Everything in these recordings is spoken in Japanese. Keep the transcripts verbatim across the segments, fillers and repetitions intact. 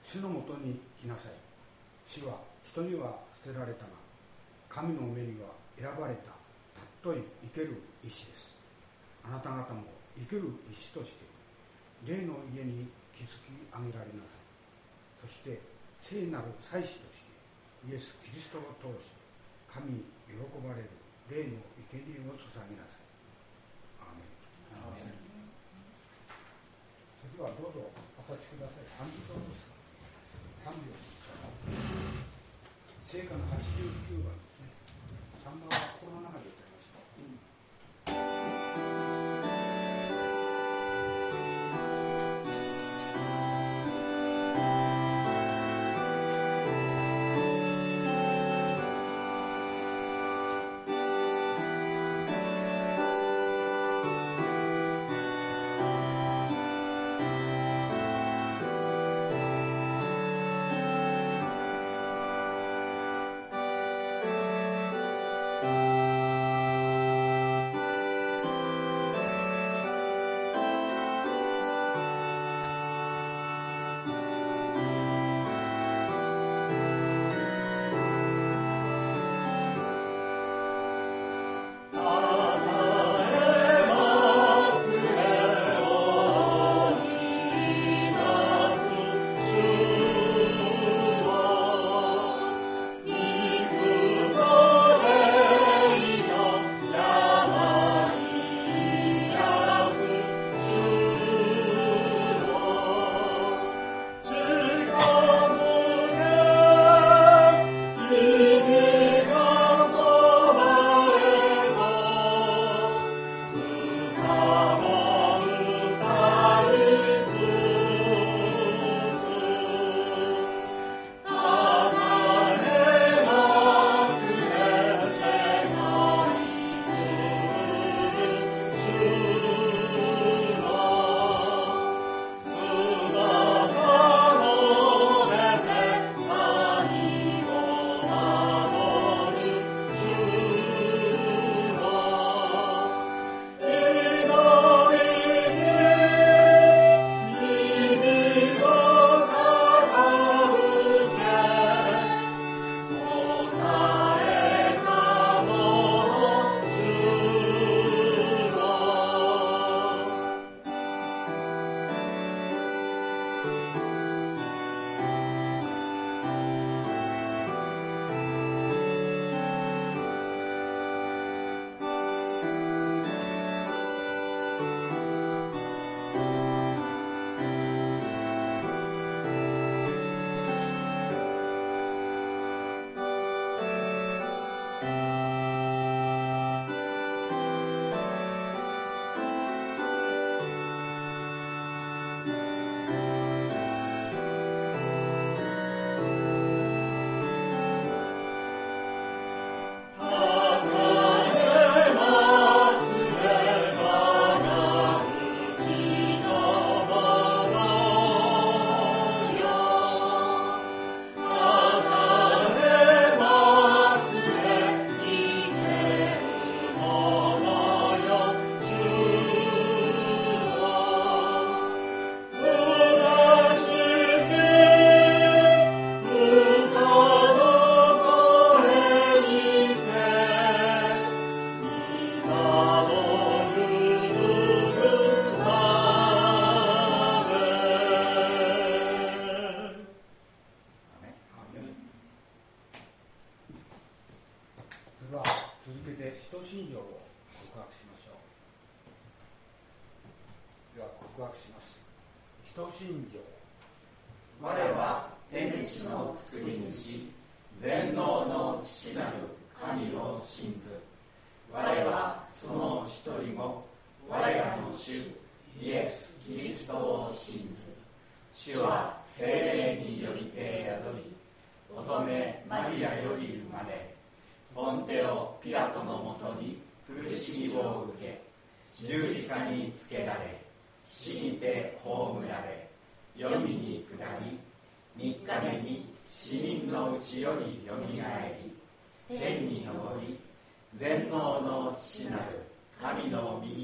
主のもとに来なさい。死は人には捨てられたが、神の目には選ばれた尊い生ける石です。あなた方も生ける石として霊の家に築き上げられなさい。そして聖なる祭司としてイエス・キリストを通して神に喜ばれる霊の生贄を捧げなさい。アーメン。アーメン。それではどうぞお立ちください。賛美歌です。賛美を聖歌のはちじゅうきゅうばんですね。さんばんは心の中で歌いましょう。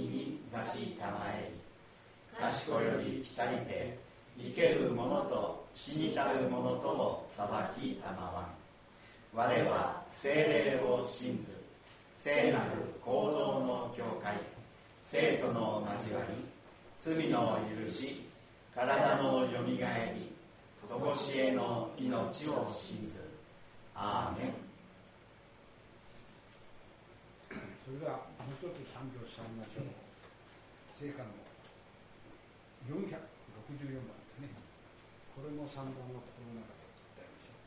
賢より来たりて生けるものと死にたる者とも裁きたまわん。我は聖霊を信ず、聖なる行動の教会、聖徒の交わり、罪の許し、体のよみがえり、とこしえの命を信ず。アーメン。 それではもう一つ賛美をさみましょう。聖歌のよんひゃくろくじゅうよんばんですね。これもさんばんの心の中で歌いましょ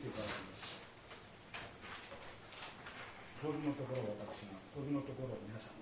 このところ私がこのところ皆さんが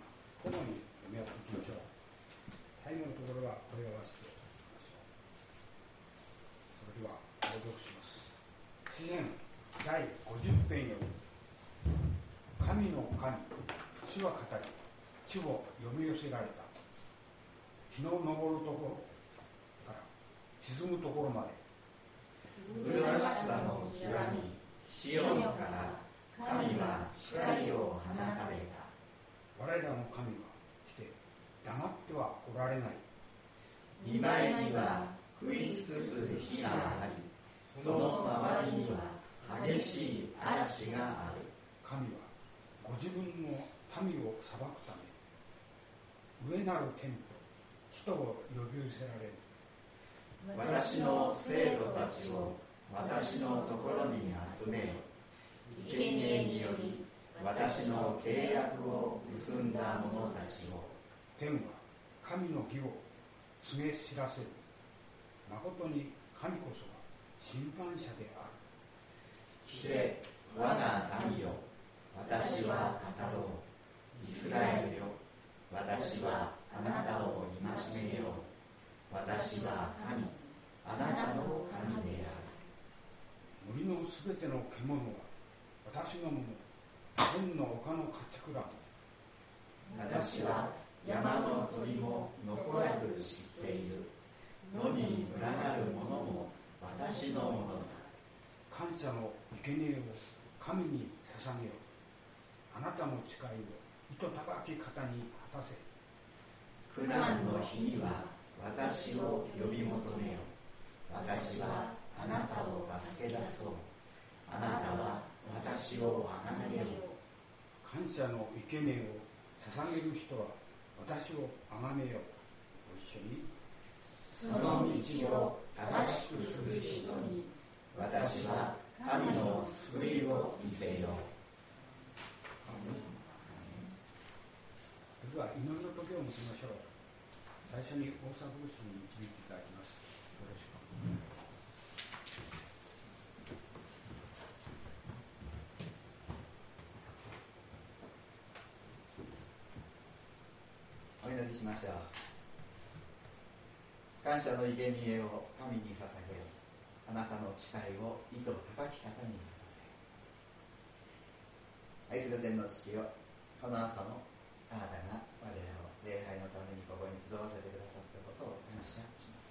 交互に読み合っていきましょう。最後のところは声を合わせていきましょう。それでは朗読します。詩編だいごじゅっぺんより、神の神、主は語り、主を呼び寄せられた。日の昇るところから沈むところまで、 麗しさの極み、シオンから神は光を放たれた。 我らの神は来て黙ってはおられない。 見前には降り尽くす火があり、その周りには激しい嵐がある。 神はご自分の民を裁くため、上なる天と地とを呼び寄せられる。 私の生徒たちを私のところに集めよ。生贄により私の契約を結んだ者たちを。 天は神の義を告げ知らせる。まことに神こそが審判者である。 来て我が民よ、私は語ろう。イスラエルよ、私はあなたを戒めよう。私は神、あなたの神である。 森のすべての獣は私のもの、天の丘の家畜らも。 私は山の鳥も残らず知っている。野に群がる者も私のものだ。 感謝の生贄を神に捧げよ。あなたの誓いを糸高き方に果たせ。 苦難の日には私を呼び求めよ。私はあなたを助け出そう。あなたは私をあがめよ。 感謝の生贄を捧げる人は私をあがめよ。ご一緒に。 その道を正しくする人に私は神の救いを見せよう。 それでは祈りの時を持ちましょう。最初に大作牧師に導いていただきます。よろしくお願いします。 お祈りしましょう。感謝の生贄を神に捧げよ。あなたの誓いを意図高き方に果たせ。愛する天の父よ、この朝もあなたが我らを礼拝のためにここに集わせてくださったことを感謝します。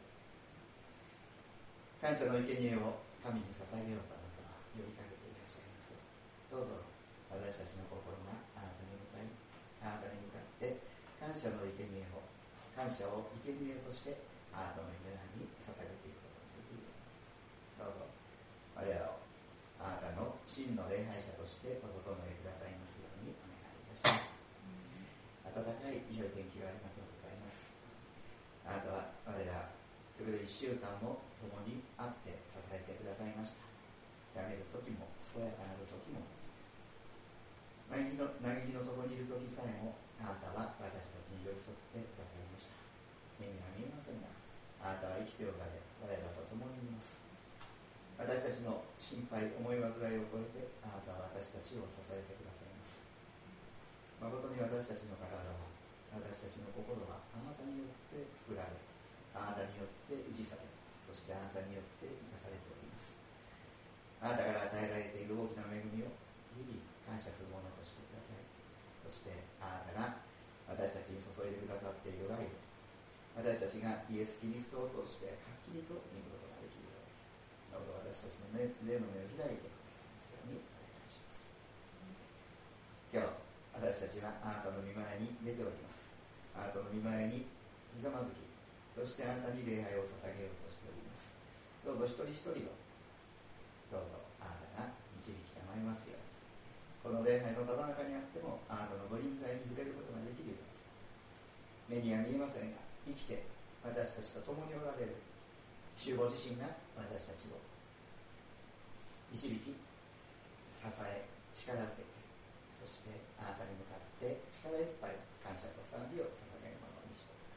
感謝の生贄を神に捧げようとあなたは呼びかけていらっしゃいます。どうぞ私たちの心があなたに向かい、あなたに向かって感謝の生贄を、感謝を生贄としてあなたの皆に捧げていくことができる。どうぞ我らをあなたの真の礼拝者としてお整えくださいますようにお願いいたします。暖かい良い天気をありがとうございます。あなたは我らすぐいっしゅうかんも共に会って支えてくださいました。やめる時も健やかなる時も、嘆きの嘆きの底にいる時さえもあなたは私たちに寄り添ってくださいました。目には見えませんが、あなたは生きておられ、我らと共にいます。私たちの心配、思い煩いを超えて、あなたは私たちを支えてくださいます。誠に私たちの体は、私たちの心はあなたによって作られ、あなたによって維持され、そしてあなたによって生かされております。あなたから与えられている大きな恵みを日々感謝するものとしてください。そしてあなたが私たちに注いでくださっている愛を、私たちがイエス・キリストを通してはっきりと見ることができるように、どうぞ私たちの目霊の目を開いてくださいますようにお願いします。今日私たちはあなたの御前に出ております。あなたの御前にひざまずき、そしてあなたに礼拝を捧げようとしております。どうぞ一人一人をどうぞあなたが導きたまいますように、この礼拝のただ中にあってもあなたのご臨在に触れることができるように、目には見えませんが生きて私たちと共におられる主ご自身が私たちを導き、支え、力づけて、そしてあなたに向かって力いっぱい感謝と賛美を捧げるものにしてくだ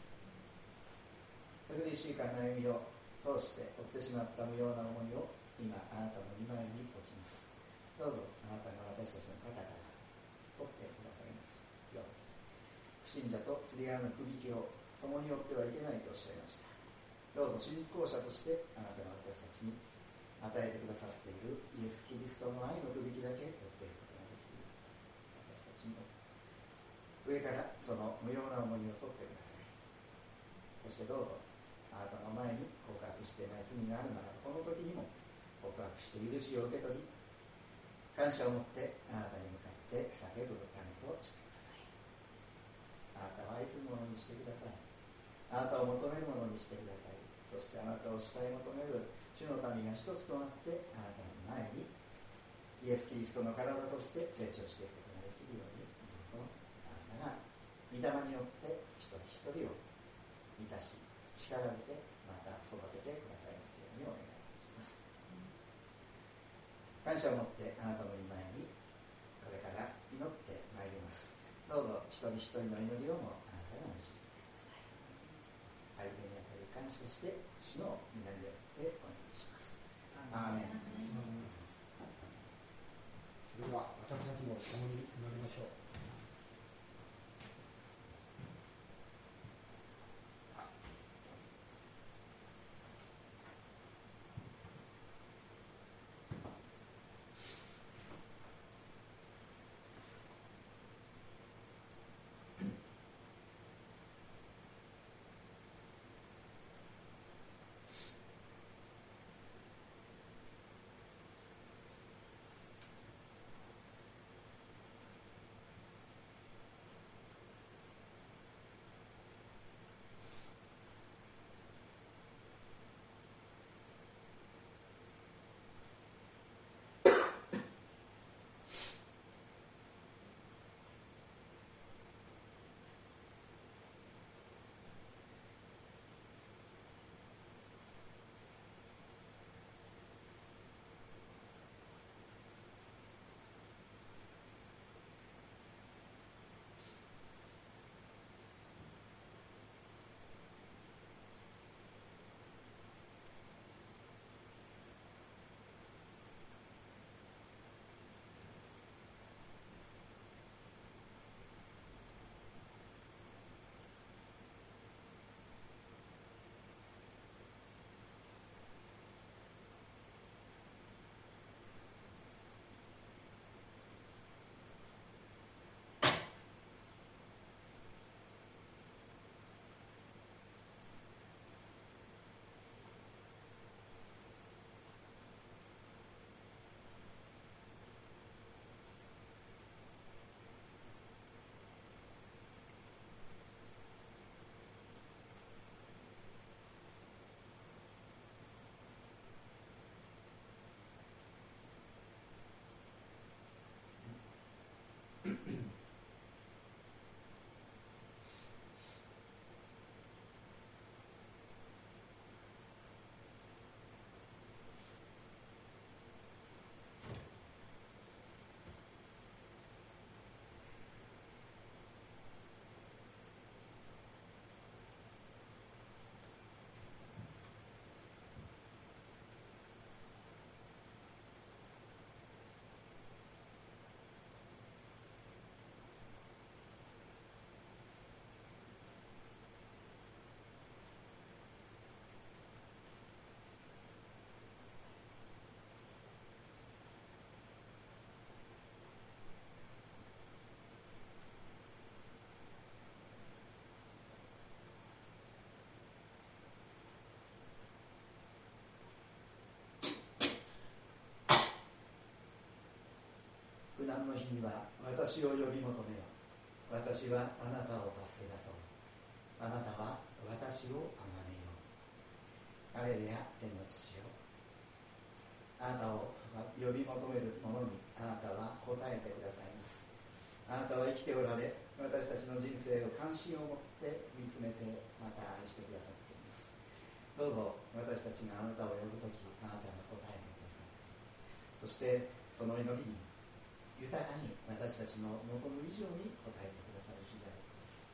さい。それでいっしゅうかんの歩みを通して負ってしまった無用な重荷を今あなたの御前に置きます。どうぞあなたが私たちの肩から取ってくださいますように、 釣り合うのくびきを共に追ってはいけないとおっしゃいました。どうぞ信仰者としてあなたが私たちに与えてくださっているイエス・キリストの愛のくびきだけ追っていくことができる私たちの上からその無用な重荷を取ってください。そしてどうぞあなたの前に告白していない罪があるならこの時にも告白して許しを受け取り感謝を持ってあなたに向かって叫ぶためとしてください。あなたを愛するものにしてください。あなたを求めるものにしてください。そしてあなたを主体求める主の民が一つとなってあなたの前にイエス・キリストの体として成長していくことができるようにどうぞあなたが御霊によって一人一人を満たし力づけまた育ててくださいますようにお願いいたします。感謝を持ってあなたの御前にこれから祈ってまいります。どうぞ一人一人の祈りをもあなたが導いてください。歩みにあたり感謝して主の皆によってお願いします。アーメン。 それでは私たちも共に祈りましょう。 苦難の日には私を呼び求めよ。私はあなたを助け出そう。あなたは私をあがめよ。ハレルヤ、天の父よ。あなたを呼び求める者にあなたは答えてくださいます。あなたは生きておられ、私たちの人生を関心を持って見つめてまた愛してくださっています。どうぞ私たちがあなたを呼ぶときあなたが答えてくださって、そしてその祈りに豊かに私たちの望む以上に応えてくださる主である。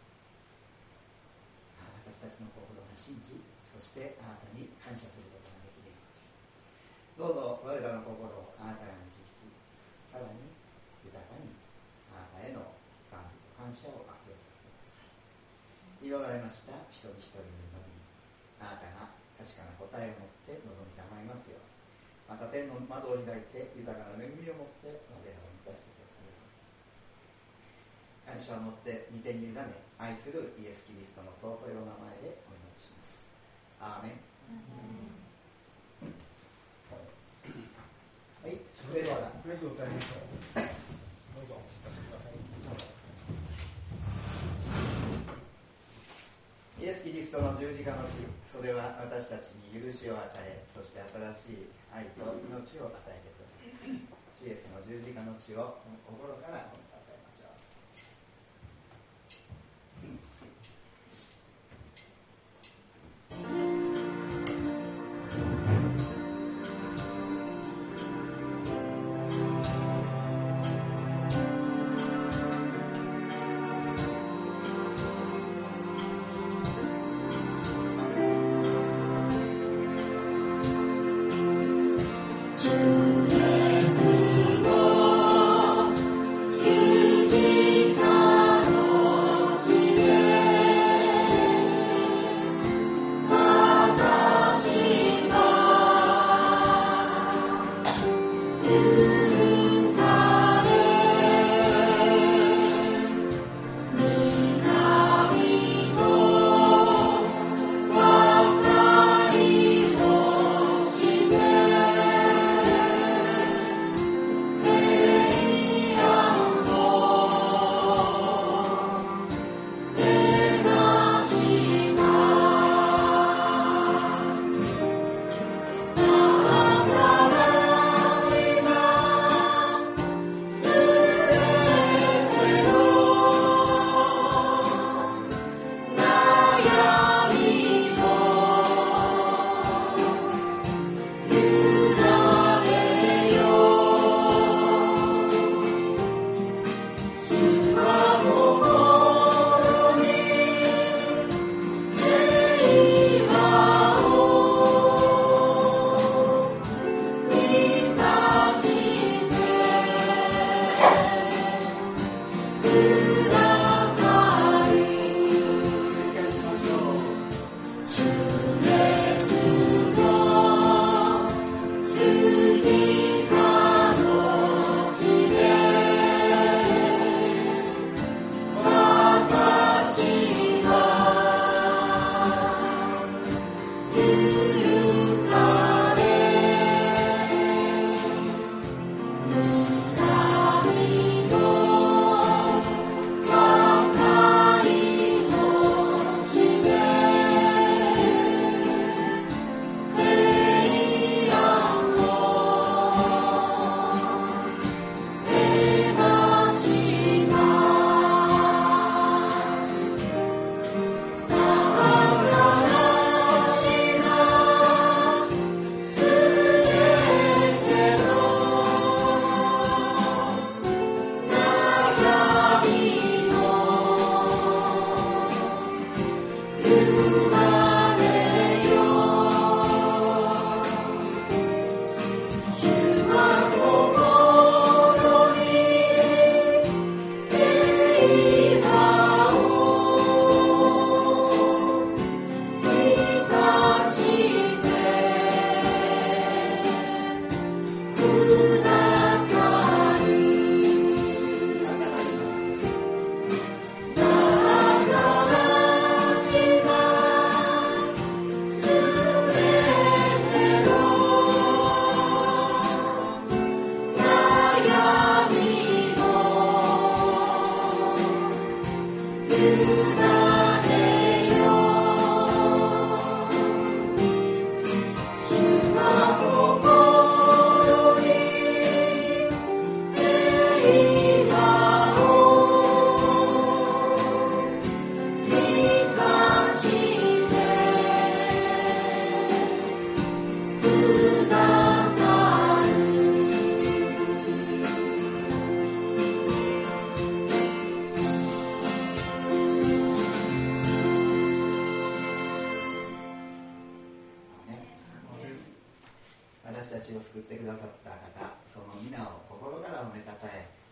私たちの心が信じ、そしてあなたに感謝することができるように、どうぞ我らの心をあなたが導き、さらに豊かにあなたへの賛美と感謝を溢れさせてください。 した一人一人の祈りにあなたが確かな答えを持って臨みたまいますよう、また天の窓を開いて豊かな恵みを持って我らを満たしてください。感謝を持って御手に委ね愛するイエス・キリストの尊いお名前でお祈りします。アーメン。はい、それではそれでは歌いましょう。どうぞお聞かせください。 イエス・キリストの十字架の死、それは私たちに許しを与え、そして新しい愛と命を与えてください。主イエスの十字架の血を心から褒めたたえましょう。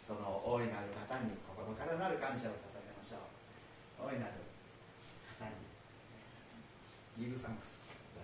感謝を捧げましょう。大いなる方にギブサンクス。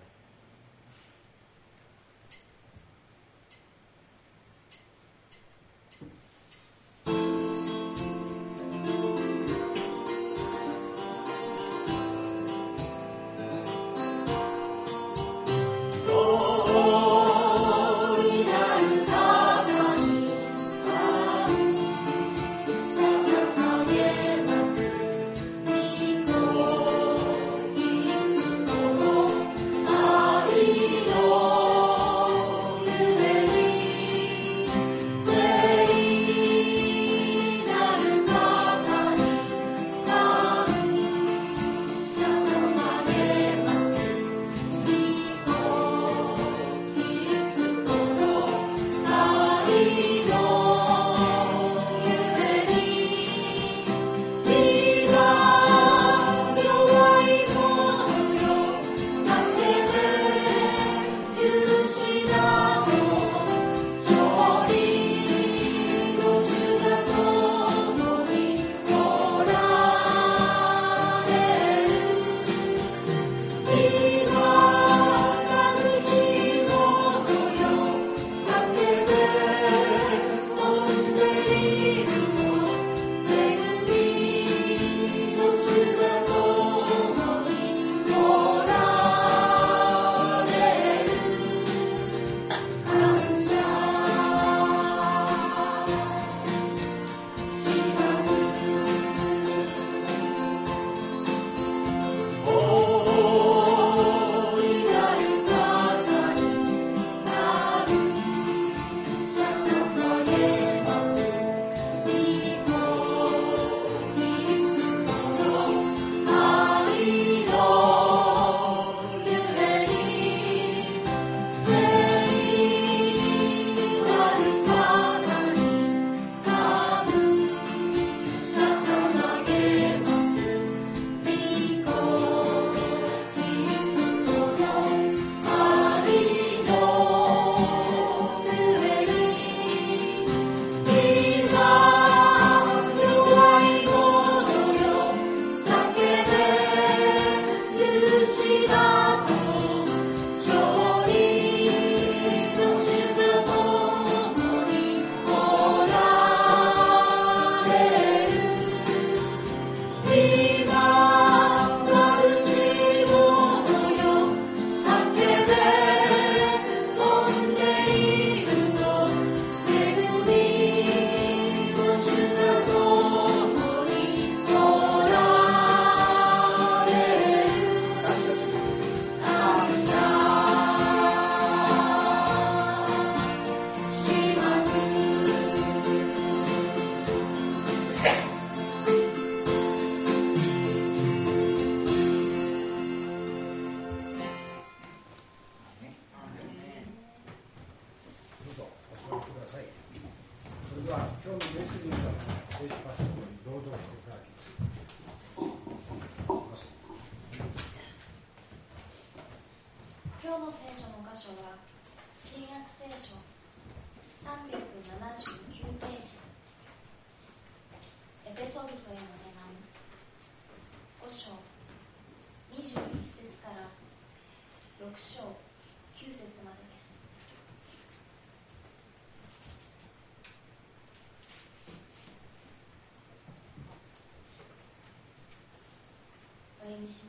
お読みします。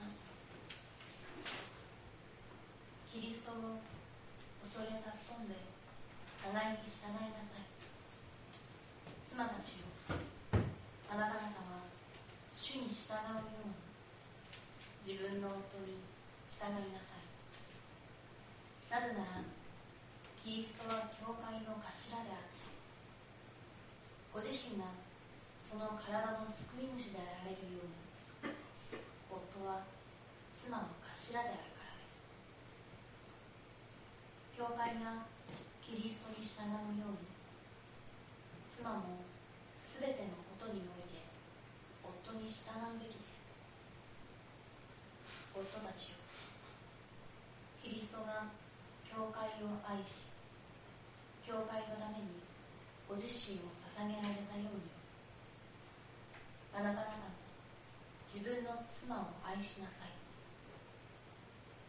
キリストを恐れたっとんで互いに従いなさい。妻たちよ、あなた方は主に従うように自分の夫に従いなさい。なぜならキリストは教会の頭であってご自身がその体の救い主であられるように夫は妻の頭であるからです。教会がキリストに従うように妻もすべてのことにおいて夫に従うべきです。夫たちよ、キリストが教会を愛し教会のためにご自身を捧げられたようにあなた方も自分の妻を愛しなさい。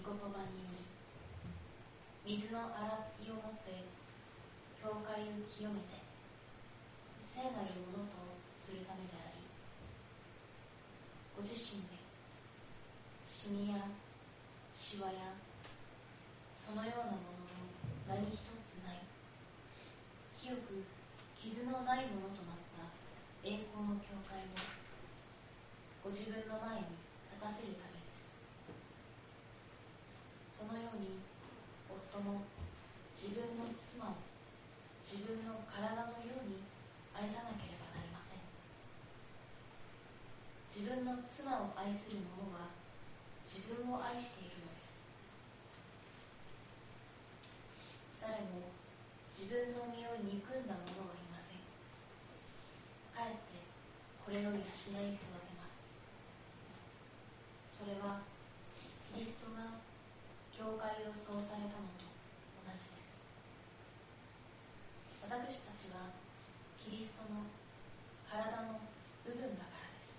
言葉により水の洗いをもって教会を清めて聖なるものとするためであり、ご自身でシミやシワやそのようなものの何一つない清く傷のないものとなった栄光の教会をご自分の前に立たせるためです。そのように夫も自分の妻を自分の体のように愛さなければなりません。自分の妻を愛する者は自分を愛しているのです。誰も自分の身を憎んだ者はいません。かえってこれを養い育てます。それはキリストが教会をそうされたのと同じです。私たちはキリストの体の部分だからです。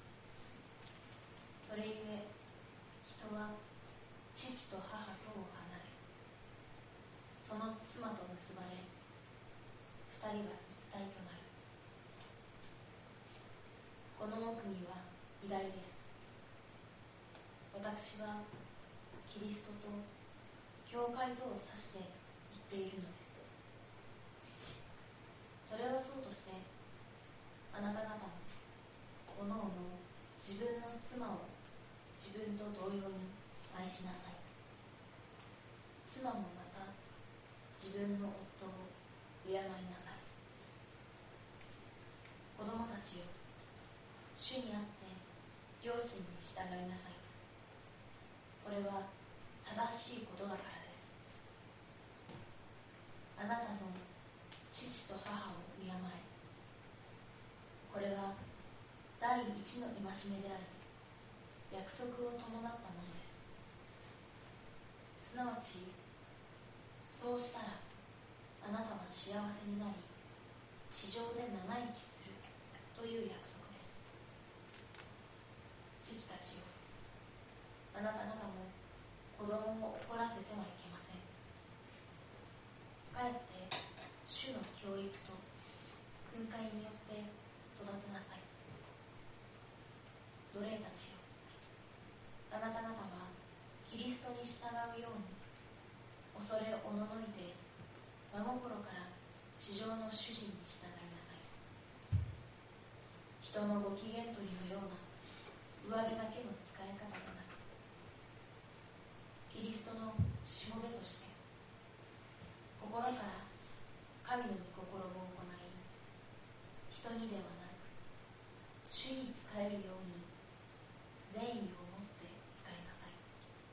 それゆえ人は父と母とを離れ、その妻と結ばれ、二人は一体となる。この奥義は偉大です。私はキリストと教会とを指して言っているのです。それはそうとして、あなた方もおのおの自分の妻を自分と同様に愛しなさい。妻もまた自分の夫を敬いなさい。子供たちよ、主にあって両親に従いなさい。これは正しいことだからです。あなたの父と母を敬え。これは第一の戒めであり、約束を伴ったものです。すなわち、そうしたらあなたは幸せになり、地上で長生きするという約束です。父たちよ、あなた方も子供を怒らせてはいけません。かえって主の教育と訓戒によって育てなさい。奴隷たちよ、あなた方はキリストに従うように恐れおののいて真心から地上の主人に従いなさい。人のご機嫌取りのような上辺だけの使い方でなく、キリストのしもべとして心から神の御心を行い、人にではなく主に仕えるように善意を持って使いなさい。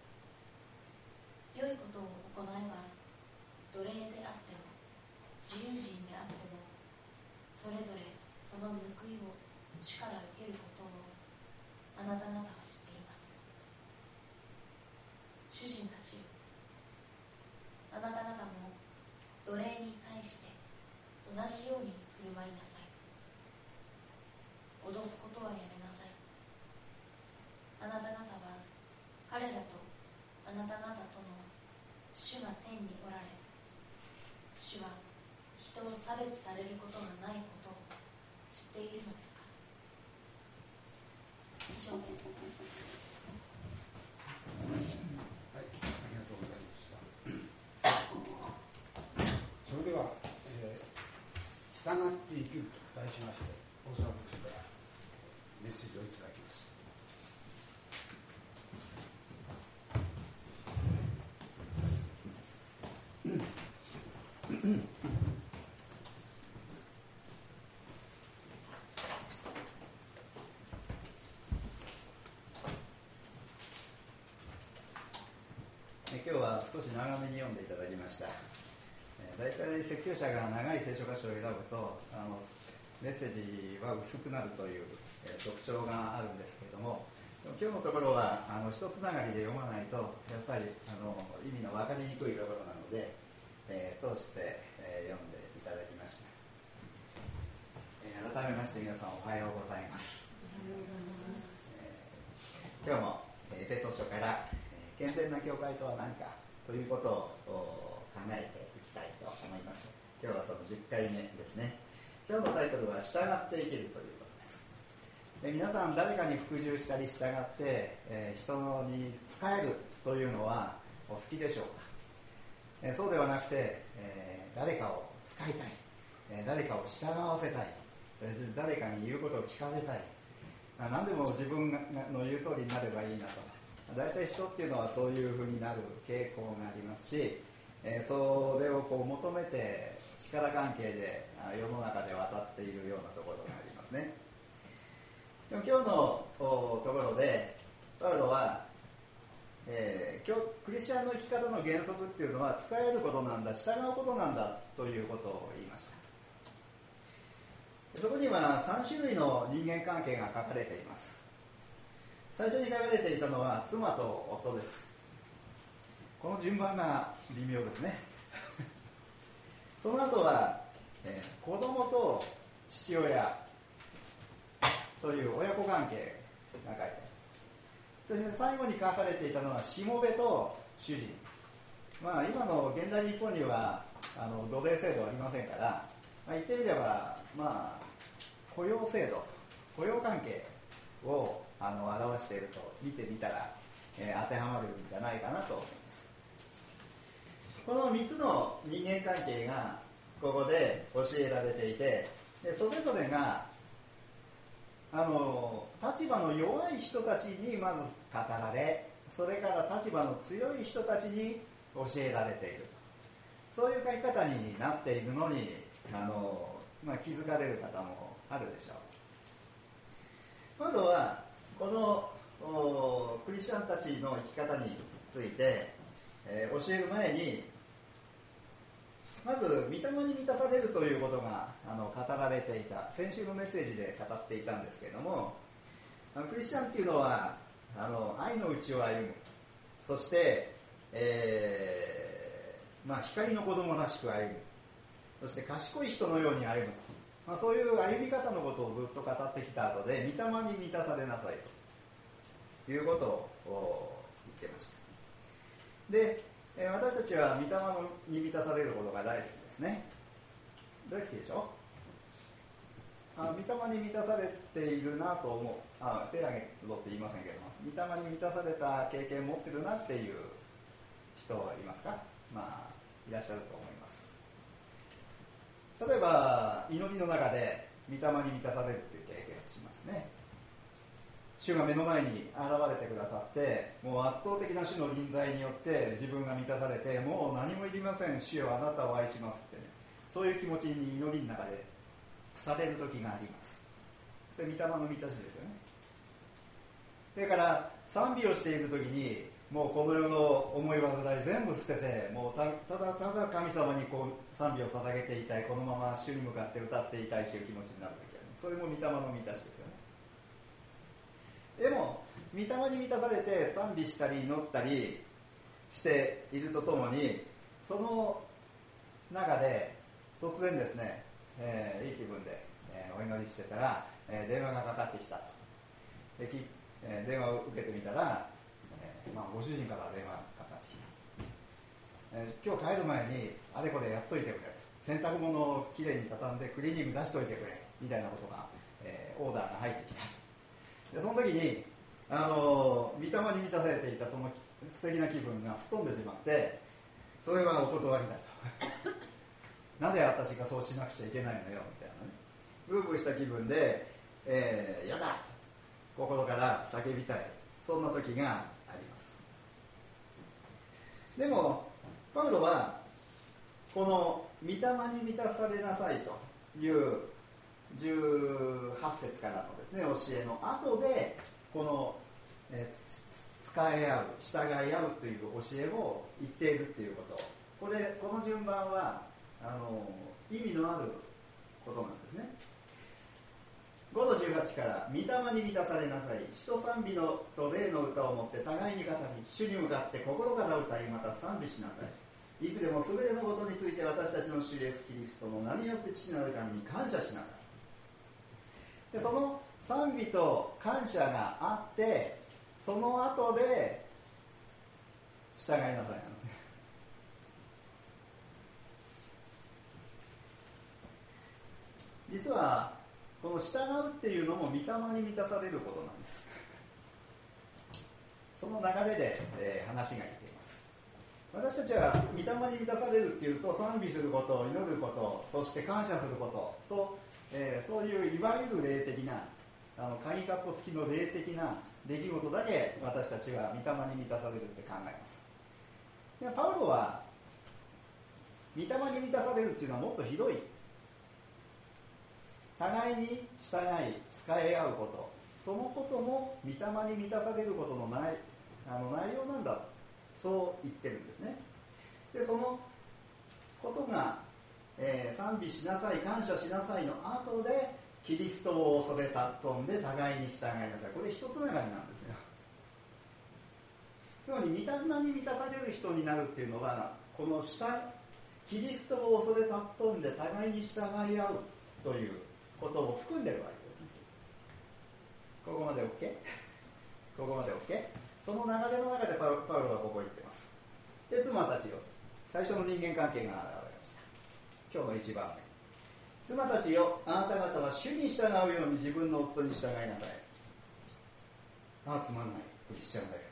良いことを行えば、奴隷であっても自由人であっても、それぞれその報いを主から受けることをあなた方は知っています。主人たちよ、あなた方も奴隷に対して同じように振る舞いなさい。脅すことはやめなさい。あなた方は彼らとあなた方との主が天におられ、主は人を差別されることがないことを知っているのですか。以上です。 はい、ありがとうございました。それでは、えー、従って生きると題しまして、大沢牧師からメッセージをいただきます。 今日は少し長めに読んでいただきました。大体説教者が長い聖書箇所を選ぶとあのメッセージは薄くなるという特徴があるんですけれども、今日のところはあの一つながりで読まないとやっぱりあの意味の分かりにくいところなので、えー、通して、えー、読んでいただきました。えー、改めまして皆さんおはようございます。えー、今日もエペソ書から健全な教会とは何かということを考えていきたいと思います。今日はそのじゅっかいめですね。今日のタイトルは従って生きるということです。で、皆さん誰かに服従したり従って、えー、人に仕えるというのはお好きでしょうか。えー、そうではなくて、えー、誰かを使いたい、えー、誰かを従わせたい、えー、誰かに言うことを聞かせたい、何でも自分の言う通りになればいいなと。大体人っていうのはそういうふうになる傾向がありますし、えー、それをこう求めて力関係で世の中で渡っているようなところがありますね。でも今日のところでパウロは、えー、今日クリスチャンの生き方の原則っていうのは使えることなんだ、従うことなんだということを言いました。そこにはさん種類の人間関係が書かれています。最初に書かれていたのは妻と夫です。この順番が微妙ですねその後は、えー、子供と父親という親子関係が書いてある。そして最後に書かれていたのはしもべと主人。まあ今の現代日本にはあの奴隷制度はありませんから、まあ、言ってみればまあ雇用制度、雇用関係をあの表していると見てみたら、えー、当てはまるんじゃないかなと思います。このみっつの人間関係がここで教えられていて、でそれぞれがあの立場の弱い人たちにまず語られ、それから立場の強い人たちに教えられていると、そういう書き方になっているのにあの、まあ、気づかれる方もあるでしょう。今度はこのクリスチャンたちの生き方について、えー、教える前にまず御霊に満たされるということがあの語られていた。先週のメッセージで語っていたんですけれども、あのクリスチャンっていうのはあの愛の道を歩む、そして、えーまあ、光の子供らしく歩む、そして賢い人のように歩むと、まあ、そういう歩み方のことをずっと語ってきた後で、御霊に満たされなさいということを言ってました。で、私たちは御霊に満たされることが大好きですね。大好きでしょ。あ、御霊に満たされているなと思う。あ、手挙げろって言いませんけども、御霊に満たされた経験を持ってるなっていう人はいますか。まあいらっしゃると思います。例えば祈りの中で御霊に満たされるという経験をしますね。主が目の前に現れてくださって、もう圧倒的な主の臨在によって自分が満たされて、もう何もいりません、主よあなたを愛しますってね、そういう気持ちに祈りの中でされる時があります。それ御霊の満たしですよね。それから賛美をしている時に、もうこの世の思い煩い全部捨てて、もう た, ただただ神様にこう賛美を捧げていたい、このまま主に向かって歌っていたいという気持ちになる時ある。それも御霊の満たしですよね。でも御霊に満たされて賛美したり祈ったりしているとともに、その中で突然ですね、えー、いい気分で、えー、お祈りしてたら、えー、電話がかかってきたと。でき、えー、電話を受けてみたら、えーまあ、ご主人から電話がかかってきた、えー、今日帰る前にあれこれやっといてくれと、洗濯物をきれいに畳んでクリーニング出しといてくれみたいなことが、えー、オーダーが入ってきたと。でその時にあの御霊に満たされていたその素敵な気分が吹っ飛んでしまって、それはお断りだとなぜ私がそうしなくちゃいけないのよみたいなね、ブーブーした気分で、えー、やだと心から叫びたい、そんな時があります。でもパウロはこの御霊に満たされなさいというじゅうはち節からのですね教えの後で、この、えー、使い合う、従い合うという教えを言っているということ、これこの順番はあの意味のあることなんですね。ごのじゅうはちから御霊に満たされなさい、詩と賛美のと霊の歌をもって互いに語り、主に向かって心から歌い、また賛美しなさい。いつでもすべてのことについて私たちの主イエスキリストの名によって父なる神に感謝しなさい。でその賛美と感謝があって、その後で従いなさいなんですね。実はこの従うっていうのも御霊に満たされることなんです。その流れで、えー、話がいっています。私たちは御霊に満たされるっていうと、賛美すること、祈ること、そして感謝することと、えー、そういういわゆる霊的なあの鍵括弧付きの霊的な出来事だけ私たちは御霊に満たされるって考えます。でパウロは御霊に満たされるっていうのはもっとひどい、互いに従い仕え合うこと、そのことも御霊に満たされることのないあの内容なんだ、そう言ってるんですね。でそのことが、えー、賛美しなさい、感謝しなさいの後で、キリストを恐れ尊んで互いに従いなさい。これ一つながりなんですよ。つまり御霊に満たされる人になるっていうのは、この下キリストを恐れ尊んで互いに従い合うということを含んでるわけですね。ここまで OK？ ここまで OK？ その流れの中でパウロはここ言ってます。で、妻たちよ、最初の人間関係が現れました。今日の一番目。妻たちよ、あなた方は主に従うように自分の夫に従いなさい。ああ、つまんないクリスチャンだよ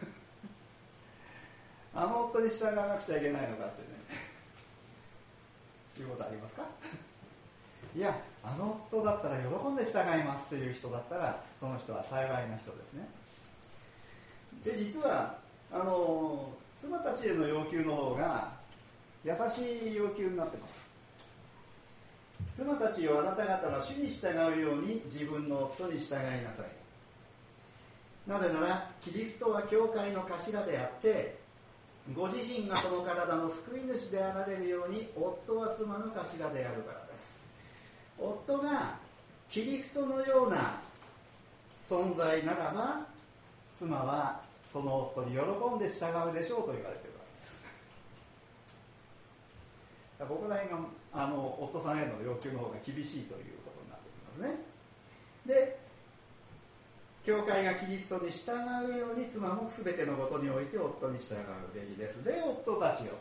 あの夫に従わなくちゃいけないのかってねいうことありますかいや、あの夫だったら喜んで従いますという人だったら、その人は幸いな人ですね。で、実はあの妻たちへの要求の方が優しい要求になってます。妻たちよ、あなた方は主に従うように自分の夫に従いなさい。なぜならキリストは教会の頭であって、ご自身がその体の救い主であられるように、夫は妻の頭であるからです。夫がキリストのような存在ならば、妻はその夫に喜んで従うでしょうと言われているわけです。ここら辺があの夫さんへの要求の方が厳しいということになってきますね。で、教会がキリストに従うように、妻も全てのことにおいて夫に従うべきです。で、夫たちよ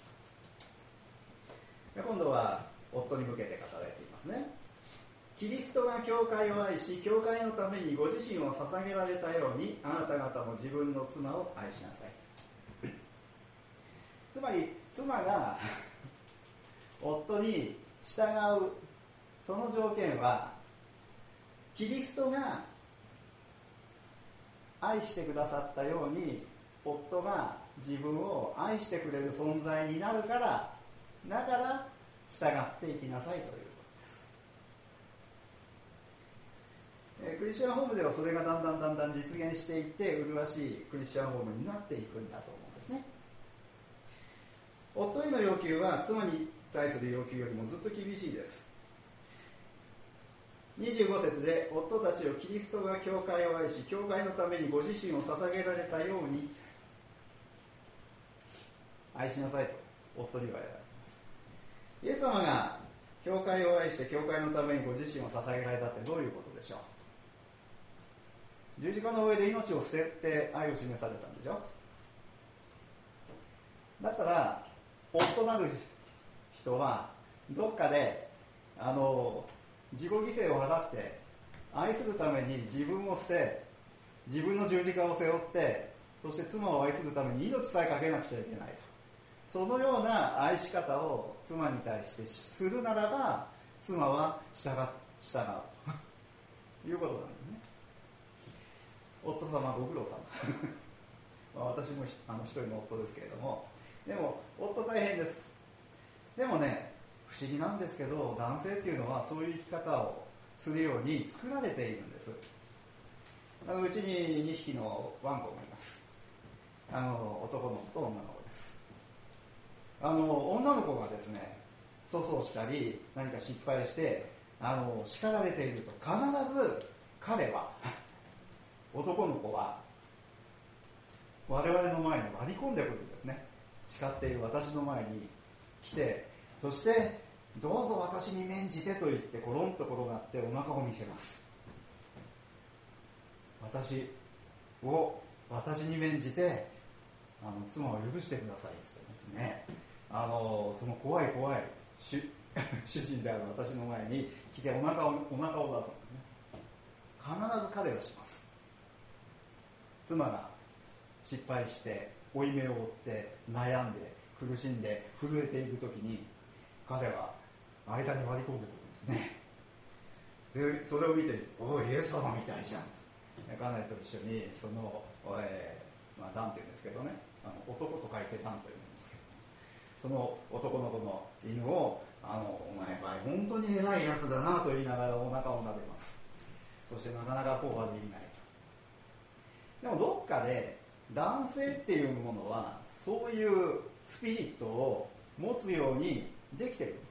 と。今度は夫に向けて語られていますね。キリストが教会を愛し、教会のためにご自身を捧げられたように、あなた方も自分の妻を愛しなさい。つまり妻が夫に従うその条件は、キリストが愛してくださったように夫が自分を愛してくれる存在になるから、だから従っていきなさいということです。えー、クリスチャンホームではそれがだんだんだんだん実現していって、麗しいクリスチャンホームになっていくんだと思うんですね。夫への要求は妻に対する要求よりもずっと厳しいです。にじゅうご節で、夫たちをキリストが教会を愛し、教会のためにご自身を捧げられたように愛しなさいと夫には言われています。イエス様が教会を愛して教会のためにご自身を捧げられたってどういうことでしょう。十字架の上で命を捨てて愛を示されたんでしょ。だったら夫なる人はどっかであの自己犠牲を払って愛するために自分を捨て、自分の十字架を背負って、そして妻を愛するために命さえかけなくちゃいけないと、そのような愛し方を妻に対してするならば、妻は従う従うということなんですね。夫様ご苦労様まあ私もあの一人の夫ですけれども、でも夫大変です。でもね、不思議なんですけど、男性っていうのはそういう生き方をするように作られているんです。あのうちににひきのワンコがいます。あの男の子と女の子です。あの女の子がですね、粗相したり何か失敗してあの叱られていると、必ず彼は男の子は我々の前に割り込んでくるんですね。叱っている私の前に来て、そしてどうぞ私に免じてと言ってコロンと転がってお腹を見せます。私を私に免じてあの妻を許してくださいって言ってですね、あのその怖い怖い主主人である私の前に来てお腹をお腹を出すんですね。必ず彼はします。妻が失敗して負い目を負って悩んで苦しんで震えている時に彼は間に割り込んでくるんですね。でそれを見て、おいイエス様みたいじゃん、彼と一緒にその、えーまあ、ダンっていうんですけどね、あの男と書いてダンというんですけど、その男の子の犬をあのお前は本当に偉いやつだなと言いながらお腹を撫でます。そしてなかなかこうはできないと。でもどっかで男性っていうものはそういうスピリットを持つようにできている。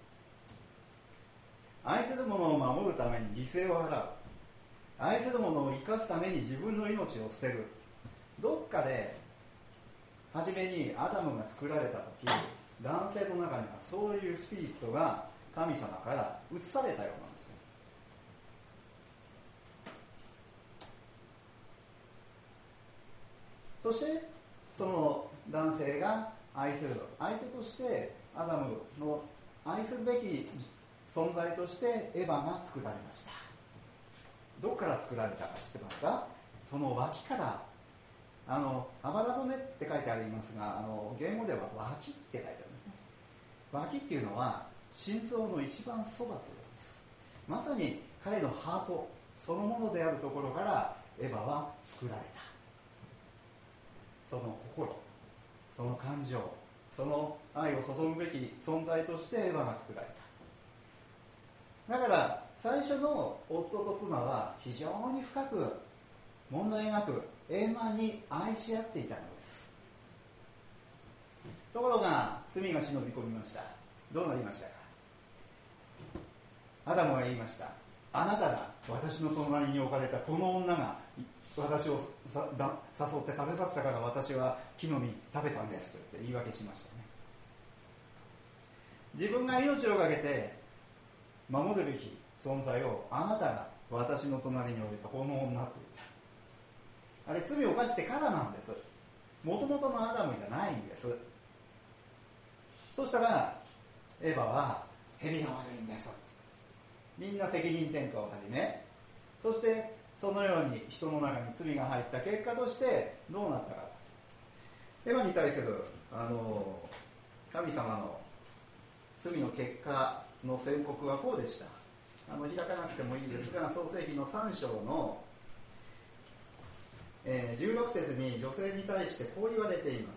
愛する者を守るために犠牲を払う、愛する者を生かすために自分の命を捨てる。どっかで初めにアダムが作られた時、男性の中にはそういうスピリットが神様から移されたようなんですよ。そしてその男性が愛する相手としてアダムの愛するべき存在としてエヴァが作られました。どこから作られたか知ってますか？その脇から、あのあばら骨って書いてありますが、あの言語では脇って書いてあるんですね。脇っていうのは心臓の一番そばということです。まさに彼のハートそのものであるところからエヴァは作られた。その心、その感情、その愛を注ぐべき存在としてエヴァが作られた。だから最初の夫と妻は非常に深く問題なく円満に愛し合っていたのです。ところが罪が忍び込みました。どうなりましたか？アダムは言いました。あなたが私の隣に置かれたこの女が私をさだ誘って食べさせたから私は木の実食べたんですと言って言い訳しましたね。自分が命をかけて守るべき存在をあなたが私の隣に置いたこの女って言った。あれ罪を犯してからなんです。もともとのアダムじゃないんです。そしたらエヴァは蛇が悪いんですみんな責任転嫁を始め、そしてそのように人の中に罪が入った結果としてどうなったかと。エヴァに対するあの神様の罪の結果の宣告はこうでした。あの開かなくてもいいですが、創世記のさん章の、えー、じゅうろく節に女性に対してこう言われています。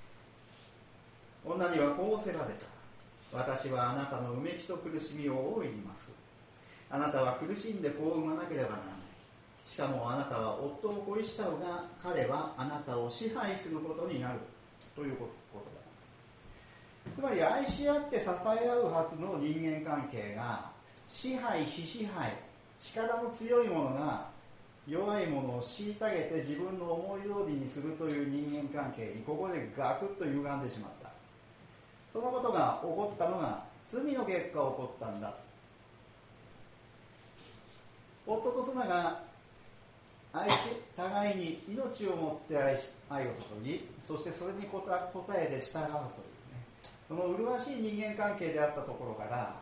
女にはこうせられた。私はあなたのうめきと苦しみを大いにます。あなたは苦しんで子を産まなければならない。しかもあなたは夫を恋したうが、彼はあなたを支配することになるということだ。つまり愛し合って支え合うはずの人間関係が支配非支配、力の強い者が弱い者を虐げて自分の思い通りにするという人間関係にここでガクッと歪んでしまった。そのことが起こったのが罪の結果起こったんだ。夫と妻が愛し互いに命をもって愛し愛を注ぎ、そしてそれに応えて従うというね、その麗しい人間関係であったところから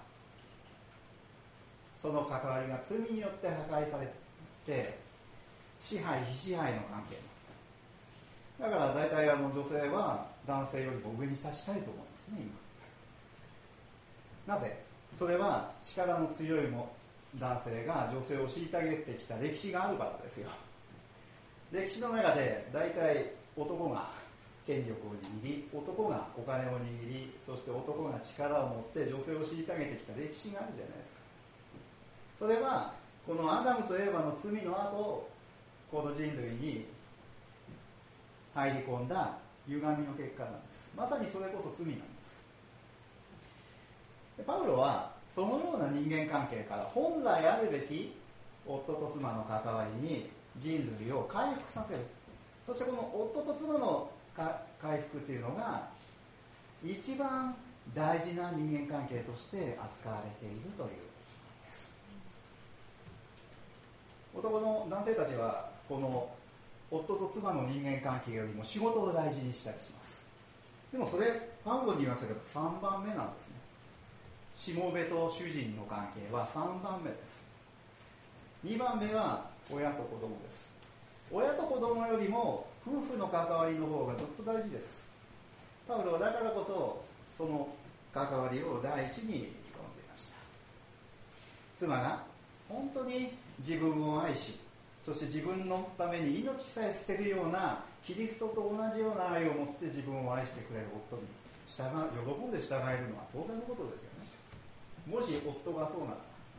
その関わりが罪によって破壊されて支配非支配の関係になった。だから大体あの女性は男性よりも上に立ちたいと思うんですね今。なぜ？それは力の強いも男性が女性を虐げてきた歴史があるからですよ。歴史の中で大体男が権力を握り、男がお金を握り、そして男が力を持って女性を虐げてきた歴史があるじゃないですか。それはこのアダムとエヴァの罪の後、この人類に入り込んだ歪みの結果なんです。まさにそれこそ罪なんです。でパウロはそのような人間関係から本来あるべき夫と妻の関わりに人類を回復させる。そしてこの夫と妻の回復というのが一番大事な人間関係として扱われているということです。男の男性たちはこの夫と妻の人間関係よりも仕事を大事にしたりします。でもそれパウロに言わせればさんばんめなんですね。しもべと主人の関係はさんばんめです。にばんめは親と子供です。親と子供よりも夫婦の関わりの方がずっと大事です。パウロはだからこそその関わりを第一に見込んでいました。妻が本当に自分を愛し、そして自分のために命さえ捨てるようなキリストと同じような愛を持って自分を愛してくれる夫に従喜んで従えるのは当然のことですよね。もし夫がそうなら。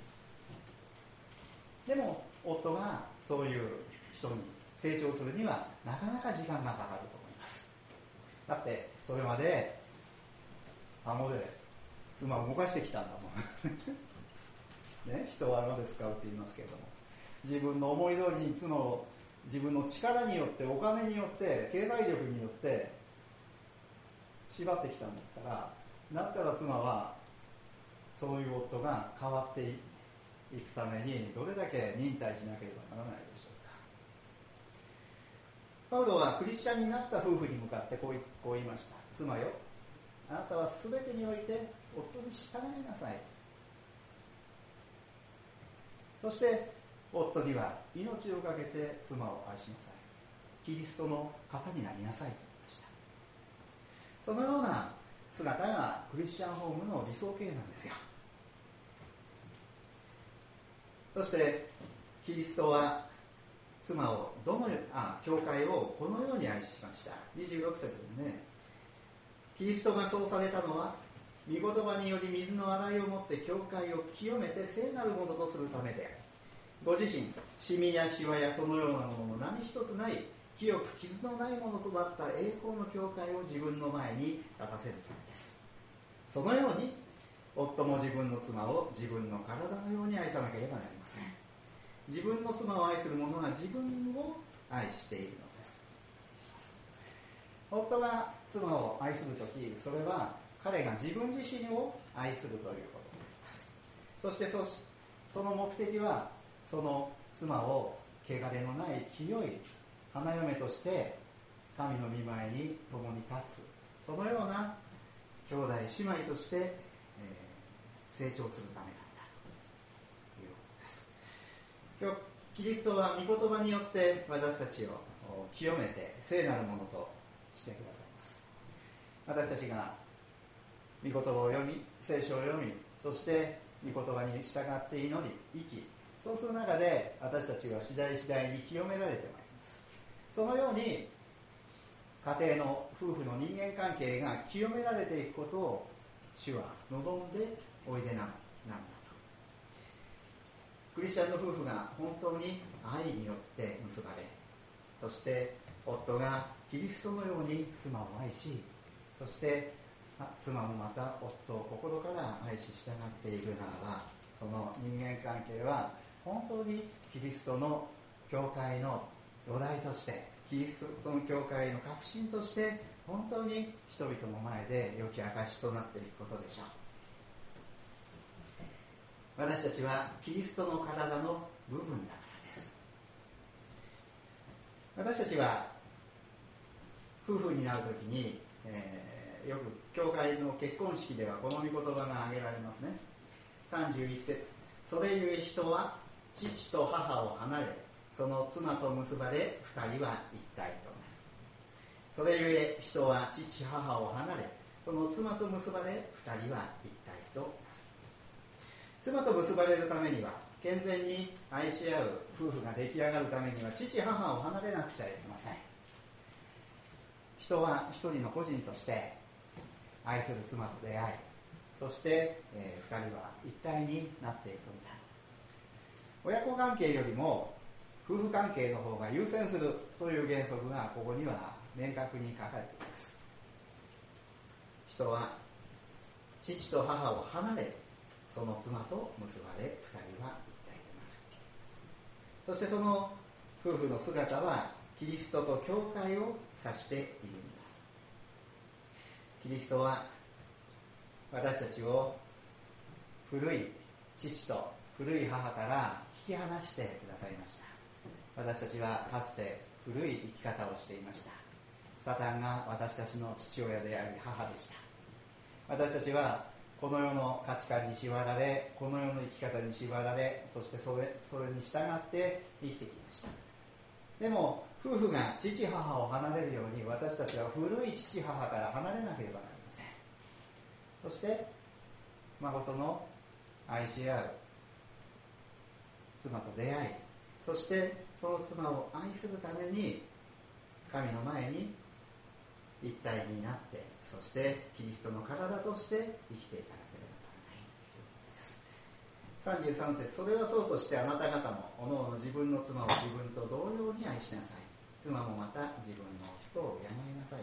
でも夫がそういう人に成長するにはなかなか時間がかかると思います。だってそれまで顎で妻を動かしてきたんだもんね、人は顎で使うって言いますけれども、自分の思い通りに妻を自分の力によってお金によって経済力によって縛ってきたんだったら、だったら妻はそういう夫が変わっていくためにどれだけ忍耐しなければならないでしょうか。パウロはクリスチャンになった夫婦に向かってこう言、こう言いました。妻よ、あなたはすべてにおいて夫に従いなさい。そして夫には命をかけて妻を愛しなさい。キリストの方になりなさいと言いました。そのような姿がクリスチャンホームの理想形なんですよ。そしてキリストは妻をどのあ教会をこのように愛しました。にじゅうろく節にね、キリストがそうされたのは御言葉により水の洗いをもって教会を清めて聖なるものとするためで、ご自身シミやシワやそのようなものも何一つない清く傷のないものとなった栄光の教会を自分の前に立たせるためです。そのように夫も自分の妻を自分の体のように愛さなければなりません。自分の妻を愛する者が自分を愛しているのです。夫が妻を愛するとき、それは彼が自分自身を愛するということになります。そして そ, その目的は、その妻を汚れのない清い花嫁として神の御前に共に立つ、そのような兄弟姉妹として、えー、成長するためなんだということです。今日キリストは御言葉によって私たちを清めて聖なるものとしてくださいます。私たちが御言葉を読み、聖書を読み、そして御言葉に従って祈り、生き、そうする中で私たちは次第次第に清められてまいります。そのように家庭の夫婦の人間関係が清められていくことを主は望んでおいでな、なんだと。クリスチャンの夫婦が本当に愛によって結ばれ、そして夫がキリストのように妻を愛し、そして妻もまた夫を心から愛し従っているならば、その人間関係は本当にキリストの教会の土台として、キリストの教会の核心として本当に人々の前で良き証となっていくことでしょう。私たちはキリストの体の部分だからです。私たちは夫婦になるときに、えー、よく教会の結婚式ではこの御言葉が挙げられますね。さんじゅういち節、それゆえ人は父と母を離れ、その妻と結ばれ二人は一体となる。それゆえ人は父母を離れ、その妻と結ばれ二人は一体となる。妻と結ばれるためには、健全に愛し合う夫婦が出来上がるためには、父母を離れなくちゃいけません。人は一人の個人として愛する妻と出会い、そして、えー、二人は一体になっていくんだ。親子関係よりも夫婦関係の方が優先するという原則がここには明確に書かれています。人は父と母を離れ、その妻と結ばれ二人は一体となる。そしてその夫婦の姿はキリストと教会を指しているんだ。キリストは私たちを古い父と古い母から引き離してくださいました。私たちはかつて古い生き方をしていました。サタンが私たちの父親であり母でした。私たちはこの世の価値観に縛られ、この世の生き方に縛られ、そしてそれ、それに従って生きてきました。でも夫婦が父母を離れるように、私たちは古い父母から離れなければなりません。そして孫の愛し合う妻と出会い、そしてその妻を愛するために神の前に一体になって、そしてキリストの体として生きていかなければならないということです。さんじゅうさん節、それはそうとしてあなた方もおのおの自分の妻を自分と同様に愛しなさい。妻もまた自分の夫を敬いなさい。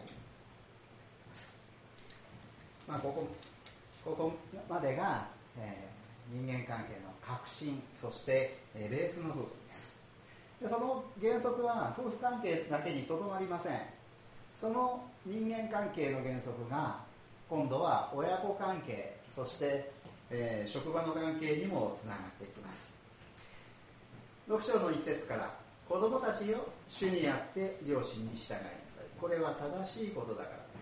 まあ、ここここまでが、えー、人間関係の核心、そして、えー、ベースの部分です。でその原則は夫婦関係だけにとどまりません。その人間関係の原則が今度は親子関係、そして、えー、職場の関係にもつながっていきます。ろく章の一節から、子供たちを主にあって両親に従いなさい。これは正しいことだからです。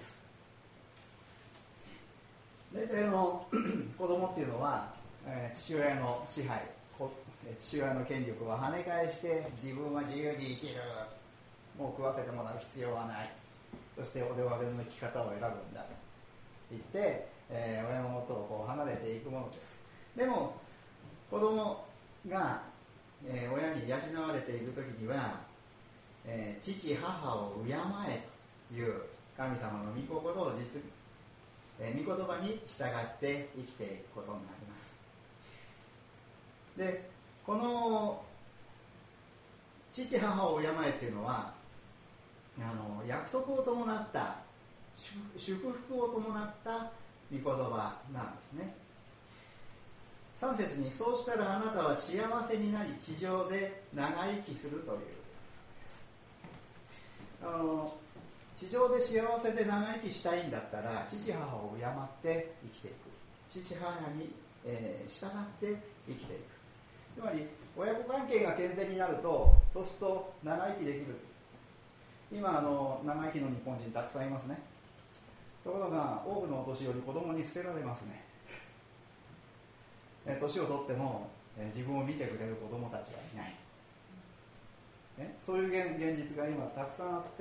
大体の子供っていうのは、えー、父親の支配、父親の権力を跳ね返して自分は自由に生きる、もう食わせてもらう必要はない、そして俺は俺の生き方を選ぶんだと言って、えー、親の元をこう離れていくものです。でも子供が、えー、親に養われている時には、えー、父母を敬えという神様の御心を実えー、御言葉に従って生きていくことになります。で、この父母を敬えというのは、あの約束を伴った祝福を伴った御言葉なんですね。さん節に、そうしたらあなたは幸せになり地上で長生きするという約束です。あの地上で幸せで長生きしたいんだったら父母を敬って生きていく、父母に、えー、従って生きていく。つまり親子関係が健全になると、そうすると長生きできる。今あの長生きの日本人たくさんいますね。ところが多くのお年寄り、子供に捨てられますね。え年を取っても、え自分を見てくれる子供たちがいない、ね、そういう 現, 現実が今たくさんあって、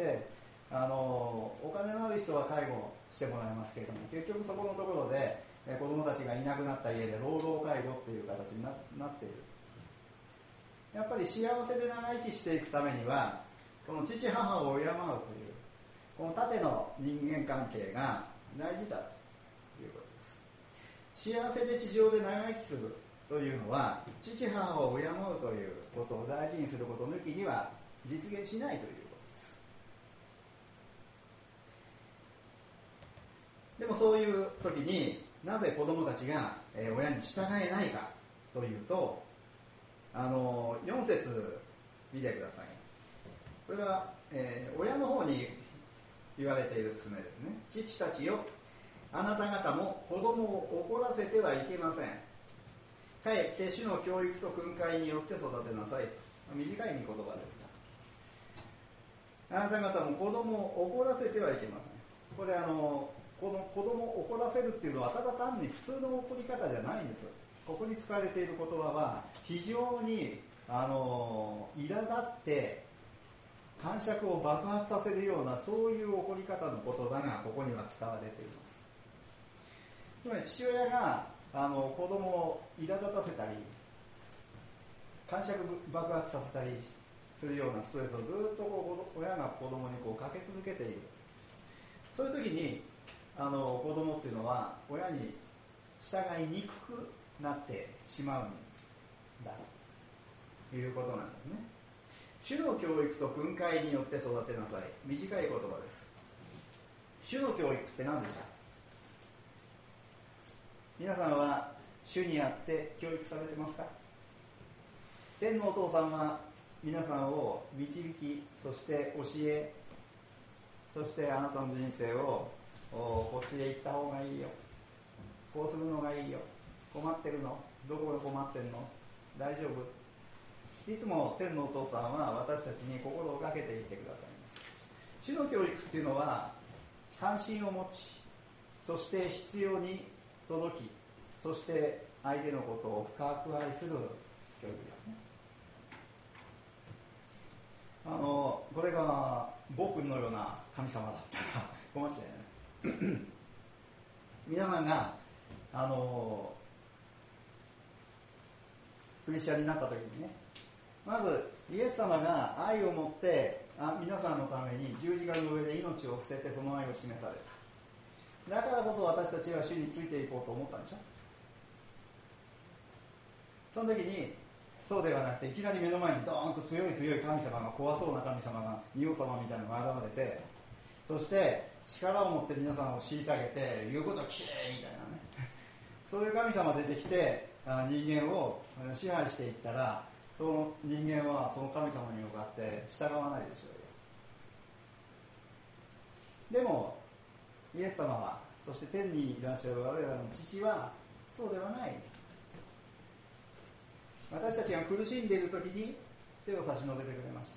あのお金のある人は介護してもらいますけれども、結局そこのところで、え子供たちがいなくなった家で労働介護っていう形に な, なっている。やっぱり幸せで長生きしていくためには、この父母を敬うというこの縦の人間関係が大事だということです。幸せで地上で長生きするというのは、父母を敬うということを大事にすること抜きには実現しないということです。でもそういう時になぜ子供たちが親に従えないかというと、あのよん節見てください。これは、えー、親の方に言われている勧めですね。父たちよ、あなた方も子供を怒らせてはいけません。かえって主の教育と訓戒によって育てなさいと。短い御言葉ですが、あなた方も子供を怒らせてはいけません。これあのこの子供を怒らせるっていうのはただ単に普通の怒り方じゃないんです。ここに使われている言葉は非常にあの苛立って感触を爆発させるような、そういう怒り方の言葉がここには使われています。つまり父親があの子供を苛立たせたり感触爆発させたりするようなストレスをずっとこう親が子供にこうかけ続けている。そういう時にあの子供っていうのは親に従いにくくなってしまうんだということなんですね。主の教育と訓戒によって育てなさい。短い言葉です。主の教育って何でしょう。皆さんは主にあって教育されてますか。天のお父さんは皆さんを導き、そして教え、そしてあなたの人生をこっちへ行った方がいいよ、こうするのがいいよ、困ってるの、どこが困ってるの、大丈夫、 いつも天のお父さんは私たちに心をかけていてくださいます。主の教育っていうのは関心を持ち、そして必要に届き、そして相手のことを深く愛する教育ですね。あのこれが僕のような神様だったら困っちゃうよね皆さんがあのクリスチャンになった時にね、まずイエス様が愛を持ってあ皆さんのために十字架の上で命を捨ててその愛を示された。だからこそ私たちは主についていこうと思ったんでしょ。その時にそうではなくて、いきなり目の前にドーンと強い強い神様が、怖そうな神様が、仁王様みたいなのが現れて、そして力を持って皆さんを虐げて言うことを聞けみたいなねそういう神様出てきて人間を支配していったら、その人間はその神様に向かって従わないでしょうよ。でもイエス様は、そして天にいらっしゃる我々の父はそうではない。私たちが苦しんでいる時に手を差し伸べてくれました。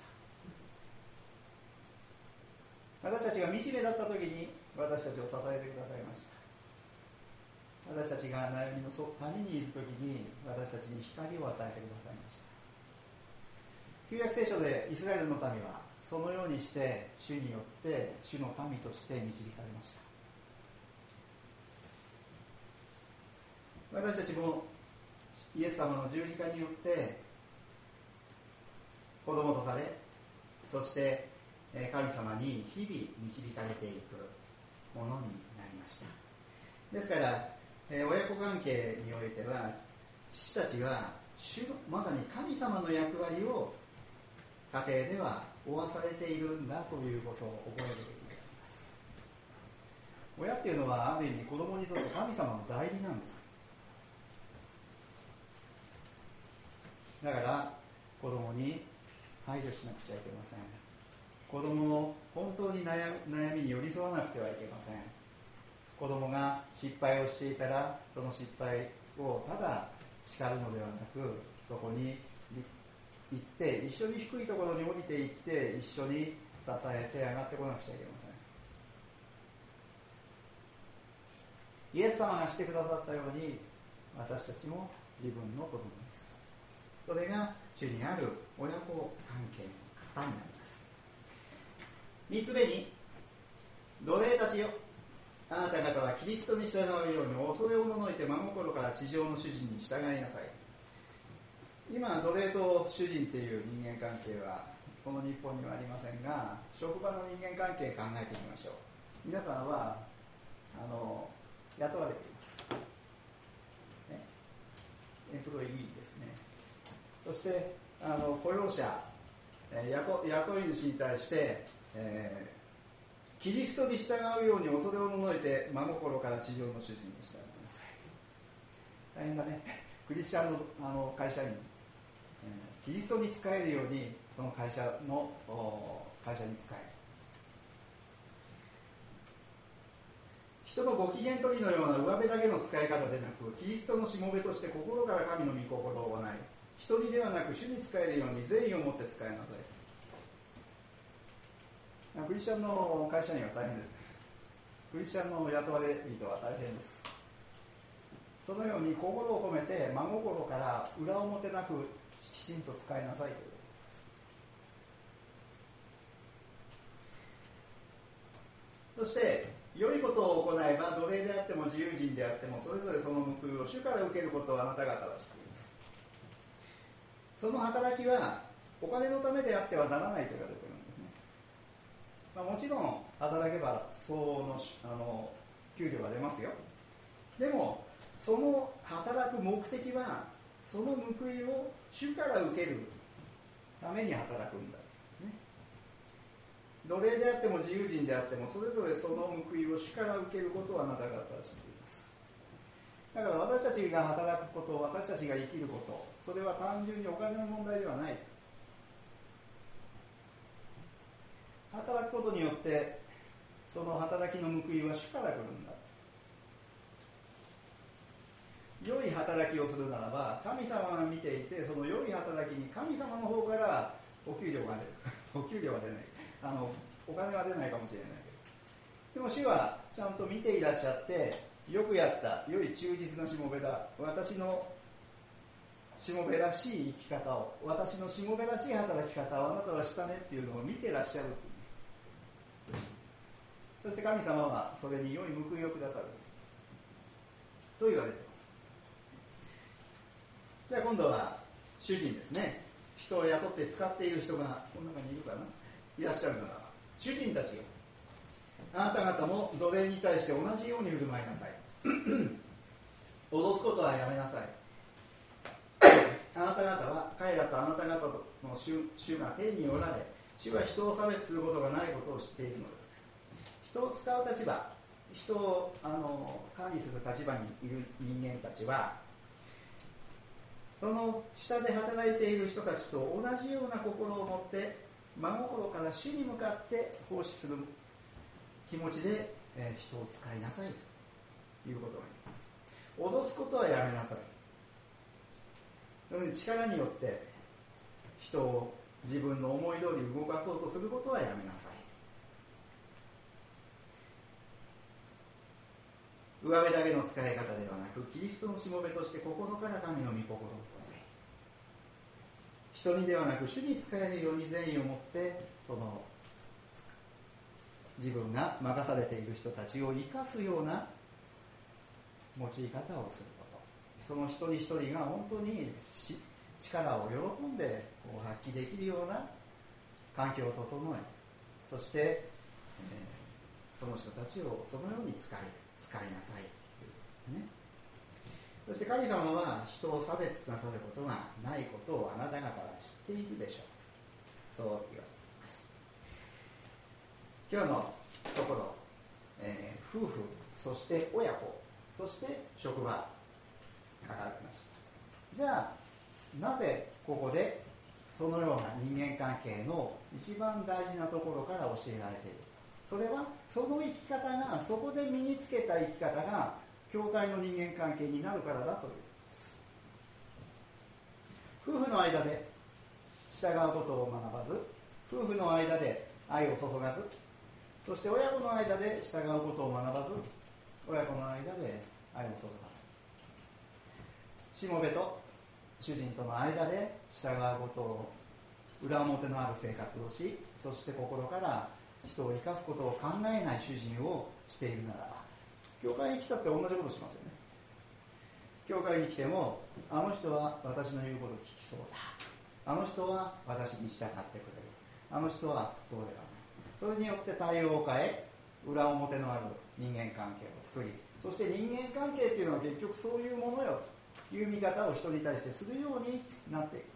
私たちが惨めだった時に私たちを支えてくださいました。私たちが悩みの谷にいる時に私たちに光を与えてくださいました。旧約聖書でイスラエルの民はそのようにして主によって主の民として導かれました。私たちもイエス様の十字架によって子供とされ、そして神様に日々導かれていくものになりました。ですから親子関係においては、父たちは主のまさに神様の役割を家庭では負わされているんだということを覚えるべきです。親っていうのはある意味子供にとって神様の代理なんです。だから子供に配慮しなくちゃいけません。子供の本当に 悩, 悩みに寄り添わなくてはいけません。子供が失敗をしていたら、その失敗をただ叱るのではなく、そこに行って一緒に低いところに降りていって一緒に支えて上がってこなくちゃいけません。イエス様がしてくださったように私たちも自分の子供です。それが主にある親子関係の型になります。三つ目に、奴隷たちよ、あなた方はキリストに従うように恐れおののいて真心から地上の主人に従いなさい。今奴隷と主人っていう人間関係はこの日本にはありませんが、職場の人間関係考えてみましょう。皆さんはあの雇われています、ね、エンプロイですね。そしてあの雇用者、えー、雇, 雇い主に対して、えー、キリストに従うように恐れおののいて真心から地上の主人に従いなさい。大変だね。クリスチャン の, あの会社員、えー、キリストに仕えるようにその会社の会社に仕える。人のご機嫌取りのような上辺だけの使い方でなく、キリストのしもべとして心から神の御心を行い、一人ではなく主に仕えるように善意を持って仕えなさい。クリスチャンの会社員は大変です。クリスチャンの雇われ人は大変です。そのように心を込めて真心から裏表なくきちんと使いなさいということです。そして良いことを行えば奴隷であっても自由人であってもそれぞれその報いを主から受けることをあなた方は知っています。その働きはお金のためであってはならないと言われているんですね。まあ、もちろん働けば相応の、あの給料が出ますよ。でもその働く目的はその報いを主から受けるために働くんだ、ね、奴隷であっても自由人であってもそれぞれその報いを主から受けることをあなた方は知っています。だから私たちが働くこと、私たちが生きること、それは単純にお金の問題ではない。働くことによってその働きの報いは主から来るんだ。 良い働きをするならば、神様が見ていて、その良い働きに神様の方からお給料が出るお給料は出ない、あのお金は出ないかもしれないけど、でも主はちゃんと見ていらっしゃって、よくやった、良い忠実なしもべだ、私のしもべらしい生き方を、私のしもべらしい働き方をあなたはしたねっていうのを見てらっしゃる。そして神様はそれに良い報いをくださると言われています。じゃあ今度は主人ですね。人を雇って使っている人がこの中にいるかな、いらっしゃるなら、主人たちよ、あなた方も奴隷に対して同じように振る舞いなさい脅すことはやめなさい。あなた方は彼らとあなた方の 主, 主が天におられ、主は人を差別することがないことを知っているのです。人を使う立場、人をあの管理する立場にいる人間たちは、その下で働いている人たちと同じような心を持って真心から主に向かって奉仕する気持ちで、えー、人を使いなさいということが言います。脅すことはやめなさい。力によって人を自分の思い通り動かそうとすることはやめなさい。上辺だけの使い方ではなく、キリストのしもべとして心から神の御心を行い、人にではなく主に仕えるように善意を持って、その自分が任されている人たちを生かすような用い方をすること、その一人一人が本当に力を喜んでこう発揮できるような環境を整え、そして、えー、その人たちをそのように使い使いなさいというね。そして神様は人を差別なさることがないことをあなた方は知っているでしょう。そう言われています。今日のところ、えー、夫婦、そして親子、そして職場書かれました。じゃあなぜここでそのような人間関係の一番大事なところから教えられているか。それはその生き方が、そこで身につけた生き方が教会の人間関係になるからだということです。夫婦の間で従うことを学ばず、夫婦の間で愛を注がず、そして親子の間で従うことを学ばず、親子の間で愛を注がず、しもべと主人との間で従うことを、裏表のある生活をし、そして心から人を生かすことを考えない主人をしているならば、教会に来たって同じことしますよね。教会に来ても、あの人は私の言うことを聞きそうだ、あの人は私に従ってくれる、あの人はそうではない、それによって対応を変え、裏表のある人間関係を作り、そして人間関係っていうのは結局そういうものよという見方を人に対してするようになっていく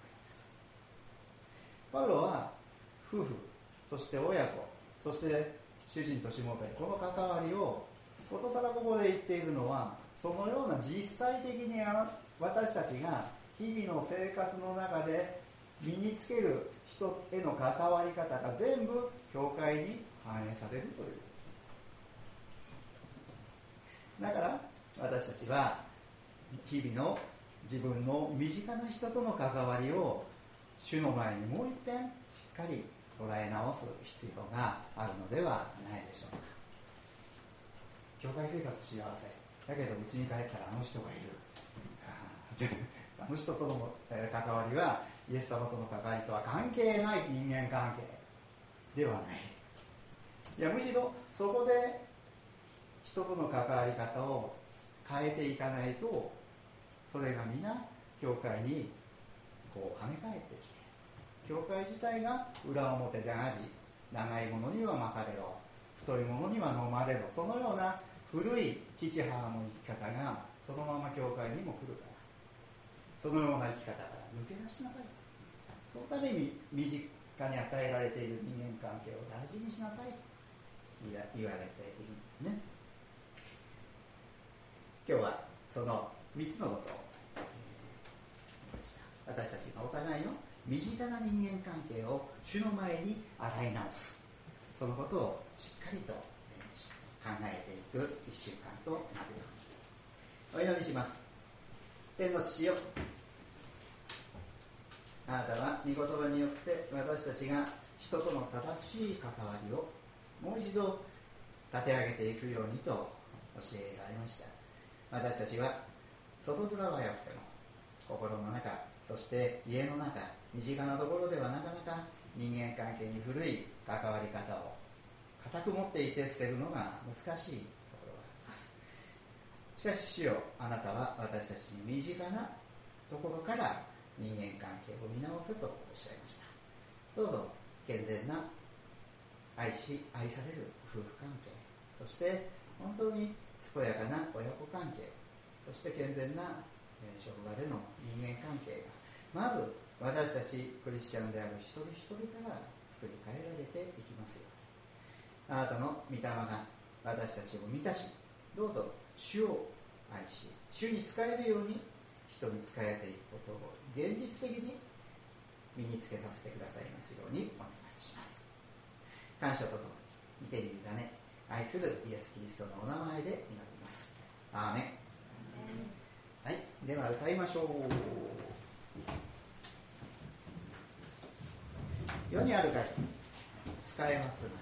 わけです。パウロは夫婦、そして親子、そして主人としもべ、この関わりをことさらここで言っているのは、そのような実際的に私たちが日々の生活の中で身につける人への関わり方が全部教会に反映されるという。だから私たちは日々の自分の身近な人との関わりを主の前にもう一遍しっかり捉え直す必要があるのではないでしょうか。教会生活幸せだけど家に帰ったらあの人がいるあの人との関わりはイエス様との関わりとは関係ない人間関係ではない。いや、むしろそこで人との関わり方を変えていかないと、それが皆教会にこう跳ね返ってきて、教会自体が裏表であり、長いものには巻かれろ、太いものには飲まれろ、そのような古い父母の生き方がそのまま教会にも来るから、そのような生き方から抜け出しなさい。そのために身近に与えられている人間関係を大事にしなさいと言われているんですね。今日はそのみっつのことを私たちがお互いの身近な人間関係を主の前に洗い直す、そのことをしっかりと考えていくいっしゅうかんとなるようにお祈りします。 天の父よ、あなたは御言葉によって私たちが人との正しい関わりをもう一度立て上げていくようにと教えられました。私たちは外面は良くても心の中、そして家の中、身近なところではなかなか人間関係に古い関わり方を固く持っていて捨てるのが難しいところがあります。しかし主よ、あなたは私たちに身近なところから人間関係を見直せとおっしゃいました。どうぞ健全な愛し愛される夫婦関係、そして本当に健やかな親子関係、そして健全な職場での人間関係がまず私たちクリスチャンである一人一人から作り変えられていきますように、あなたの御霊が私たちを満たし、どうぞ主を愛し主に仕えるように人に仕えていくことを現実的に身につけさせてくださいますようにお願いします。感謝とともに御手に委ね愛するイエス・キリストのお名前で祈ります。アーメン。はい、では歌いましょう。世にあるかい使えますな。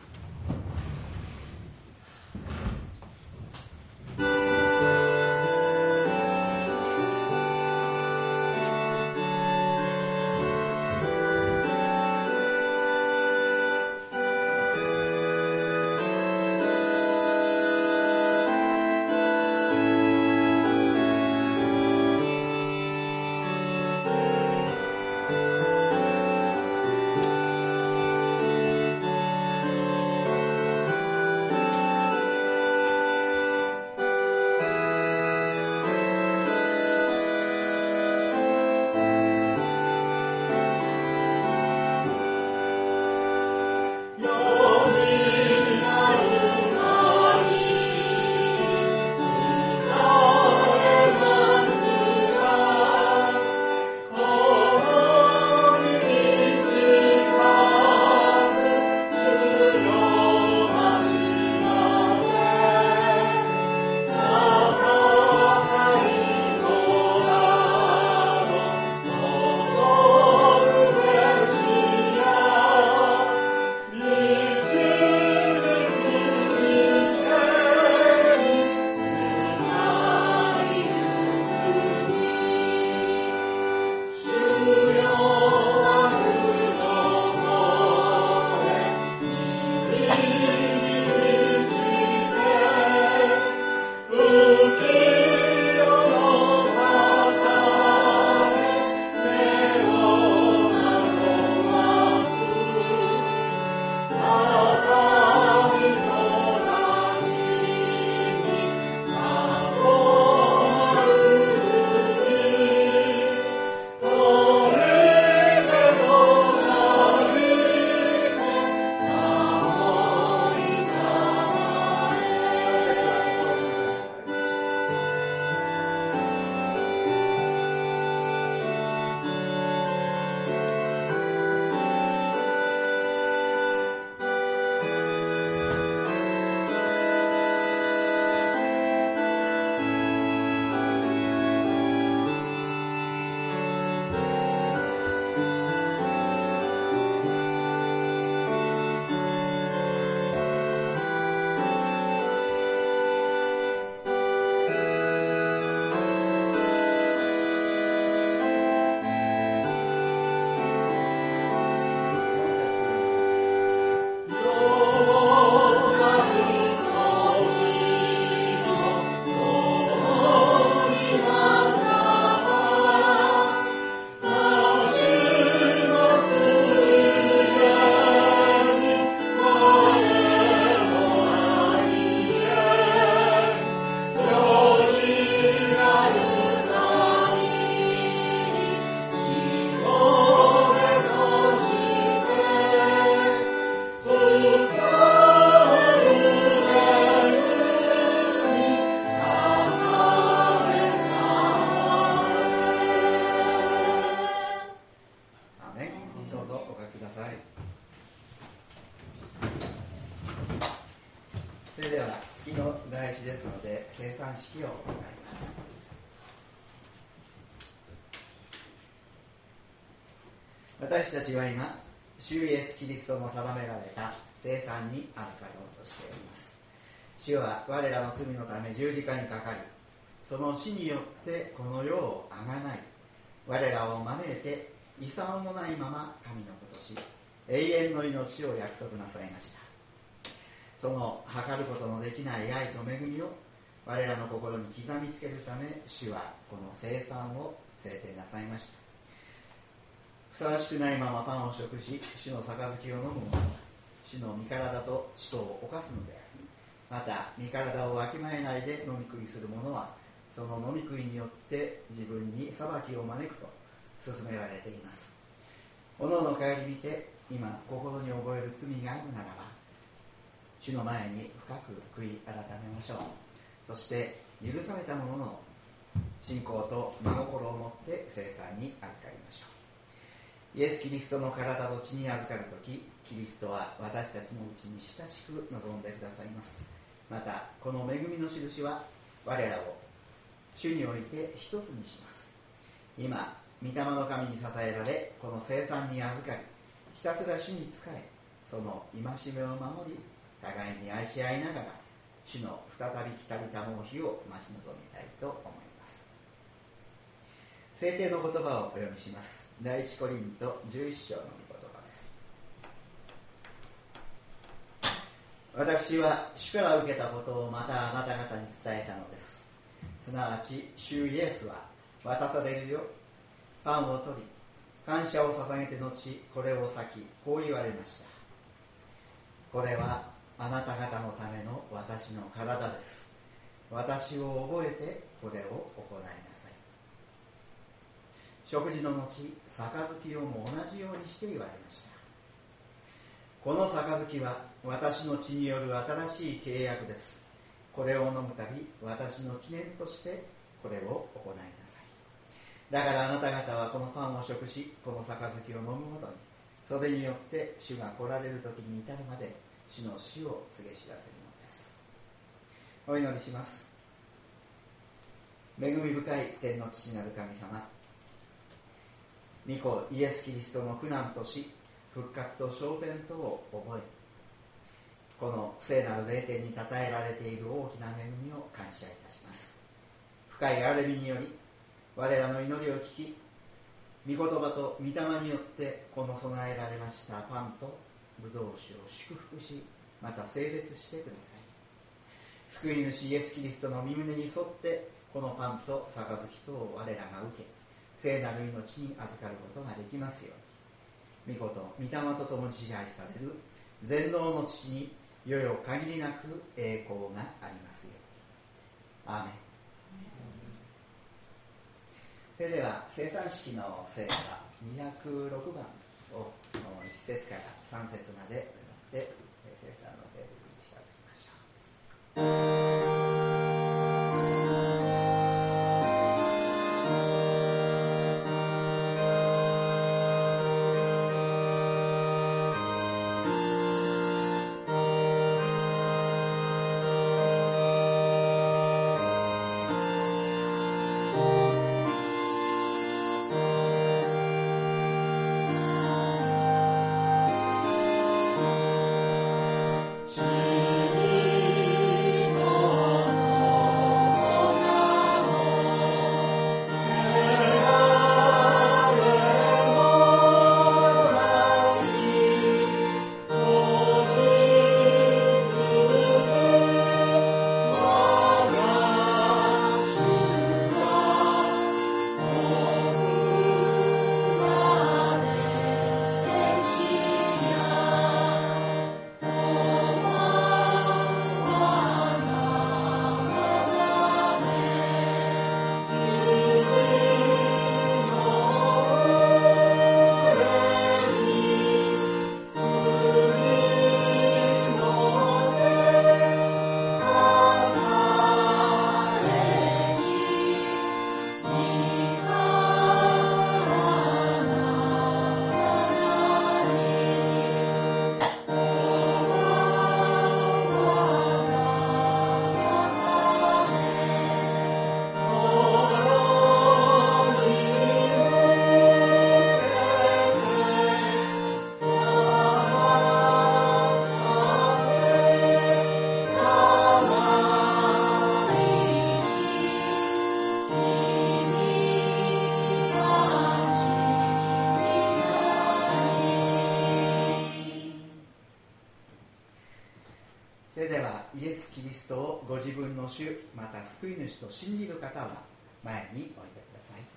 生産式を行います。 私たちは今、主イエス・キリストの定められた聖餐に預かろうとしております。主は我らの罪のため十字架にかかり、その死によってこの世をあがない、我らを招いて遺産もないまま神の子とし、永遠の命を約束なさいました。その計ることのできない愛と恵みを我らの心に刻みつけるため、主はこの聖餐を制定なさいました。ふさわしくないままパンを食し、主の杯を飲む者は主の身体と血とを犯すのであり、また身体をわきまえないで飲み食いする者はその飲み食いによって自分に裁きを招くと勧められています。おのおの顧みて今心に覚える罪があるならば、主の前に深く悔い改めましょう。そして許された者の信仰と真心を持って聖餐に預かりましょう。イエス・キリストの体と血に預かるとき、キリストは私たちのうちに親しく望んでくださいます。またこの恵みの印は我らを主において一つにします。今御霊の神に支えられ、この聖餐に預かり、ひたすら主に仕え、その戒めを守り、互いに愛し合いながら主の再び来たりたもう日を待ち望みたいと思います。聖典の言葉をお読みします。第一コリントじゅういっ章の御言葉です。私は主から受けたことをまたあなた方に伝えたのです。すなわち主イエスは渡されるよ、パンを取り感謝を捧げて後これを裂き、こう言われました。これはあなた方のための私の体です。私を覚えてこれを行いなさい。食事の後、杯をも同じようにして言われました。この杯は私の血による新しい契約です。これを飲むたび、私の記念としてこれを行いなさい。だからあなた方はこのパンを食し、この杯を飲むほどに、それによって主が来られる時に至るまで主の死を告げ知らせるのです。お祈りします。恵み深い天の父なる神様、御子イエス・キリストの苦難と死、復活と昇天とを覚え、この聖なる霊典に称えられている大きな恵みを感謝いたします。深い憐れみにより我らの祈りを聞き、御言葉と御霊によってこの備えられましたパンとブドウ酒を祝福し、また聖別してください。救い主イエス・キリストの御胸に沿ってこのパンと杯とを我らが受け、聖なる命に預かることができますように、御子と御霊と共に支配される全能の父に世々限りなく栄光がありますように。アーメン。それでは聖餐式の聖歌にひゃくろくばんをいち節からさん節まで歌って聖餐のテーブルに近づきましょう。 主ストをご自分の主また救い主と信じる方は前においでください。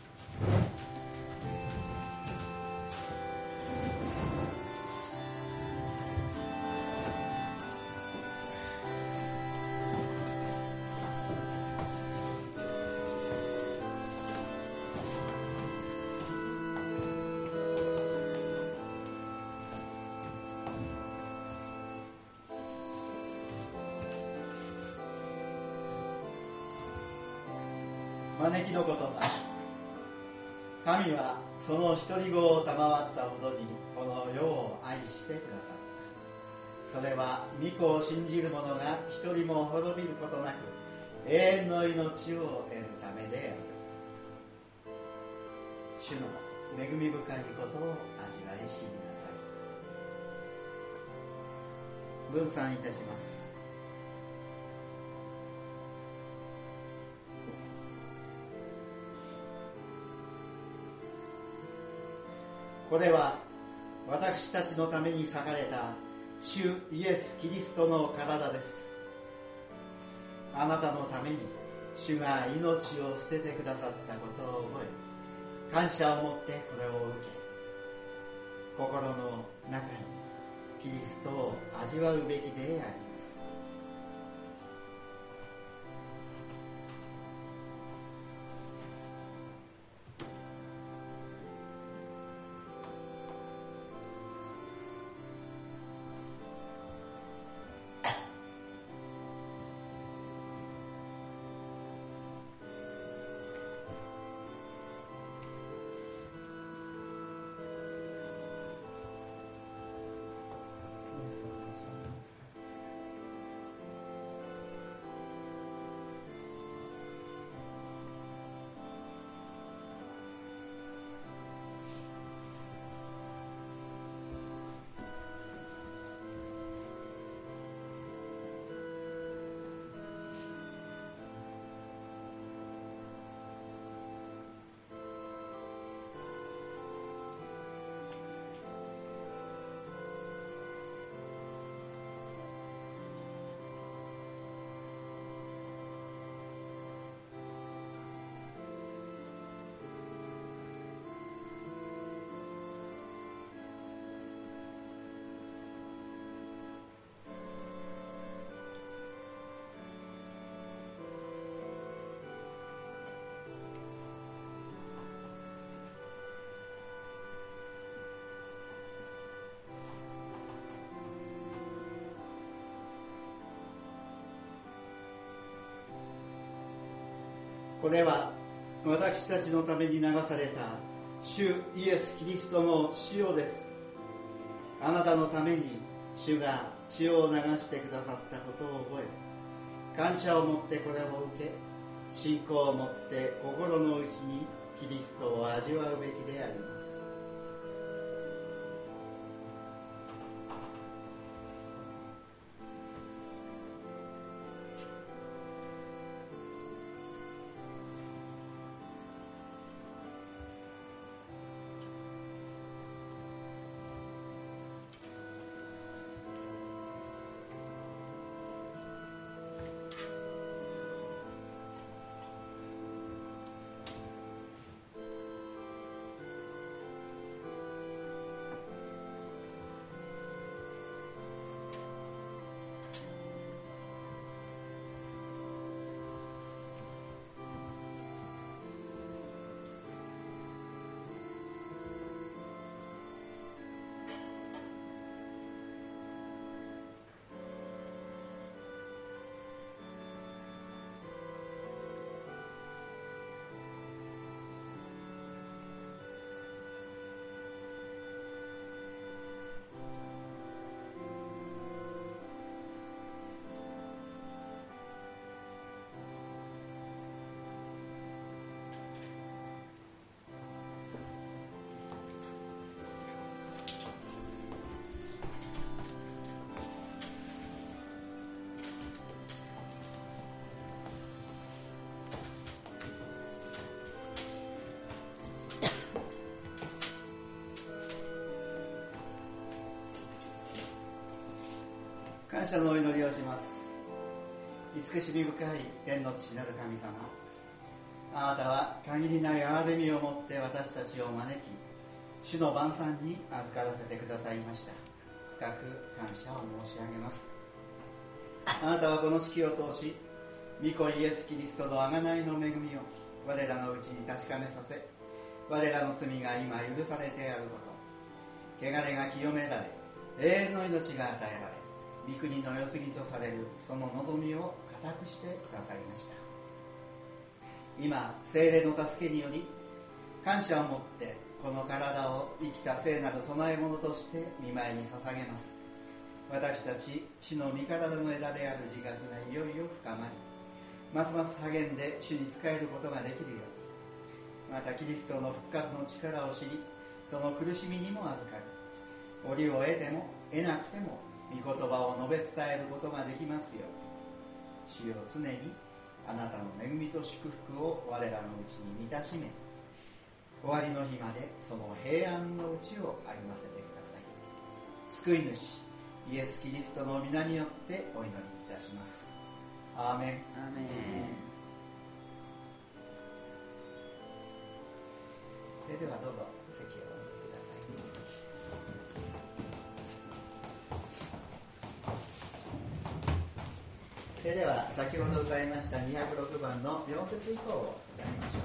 招きの言葉。神はその一人子を賜ったほどにこの世を愛してくださった。それは御子を信じる者が一人も滅びることなく永遠の命を得るためである。主の恵み深いことを味わい知りなさい。分散いたします。これは私たちのために裂かれた主イエス・キリストの体です。あなたのために主が命を捨ててくださったことを覚え、感謝を持ってこれを受け、心の中にキリストを味わうべきであります。これは私たちのために流された主イエス・キリストの血です。あなたのために主が血を流してくださったことを覚え、感謝を持ってこれを受け、信仰を持って心の内にキリストを味わうべきであります。感謝のお祈りをします。 慈しみ深い天の父なる神様、あなたは限りない憐れみをもって私たちを招き、主の晩餐に預からせてくださいました。深く感謝を申し上げます。あなたはこの式を通し、御子イエス・キリストの贖いの恵みを我らのうちに確かめさせ、我らの罪が今許されてあること、汚れが清められ、永遠の命が与えられ、御国の世継ぎとされるその望みを固くしてくださいました。今、聖霊の助けにより感謝を持ってこの体を生きた聖なる供え物として御前に捧げます。私たち主の御体の枝である自覚がいよいよ深まり、ますます励んで主に仕えることができるように、またキリストの復活の力を知り、その苦しみにも預かり、折を得ても得なくても御言葉を述べ伝えることができますように、主よ常にあなたの恵みと祝福を我らのうちに満たしめ、終わりの日までその平安のうちを歩ませてください。救い主イエス・キリストの皆によってお祈りいたします。アーメン。 アーメン。 それではどうぞ席をお持ちください。それでは先ほど歌いましたにひゃくろくばんのよん節以降を歌いましょう。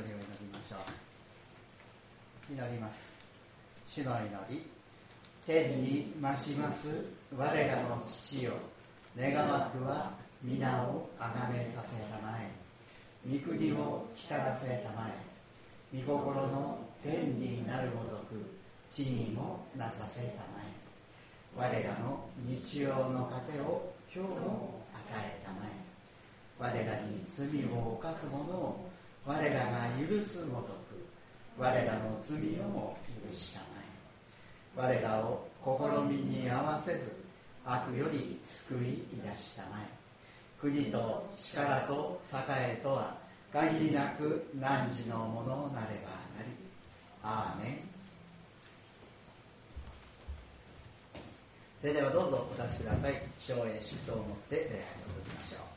りを祈りましょう。祈ります。主の祈り。天に増します我らの父よ、願わくは皆をあがめさせたまえ、御国を来たらせたまえ、御心の天になるごとく地にもなさせたまえ、我らの日曜の糧を今日も与えたまえ、我らに罪を犯す者を我らが許すごとく我らの罪をも許したまえ、我らを試みに合わせず悪より救い出したまえ、国と力と栄とは限りなく汝のものなればなり。アーメン。それではどうぞお立ちください。唱詠祝祷をもって礼拝を閉じましょう。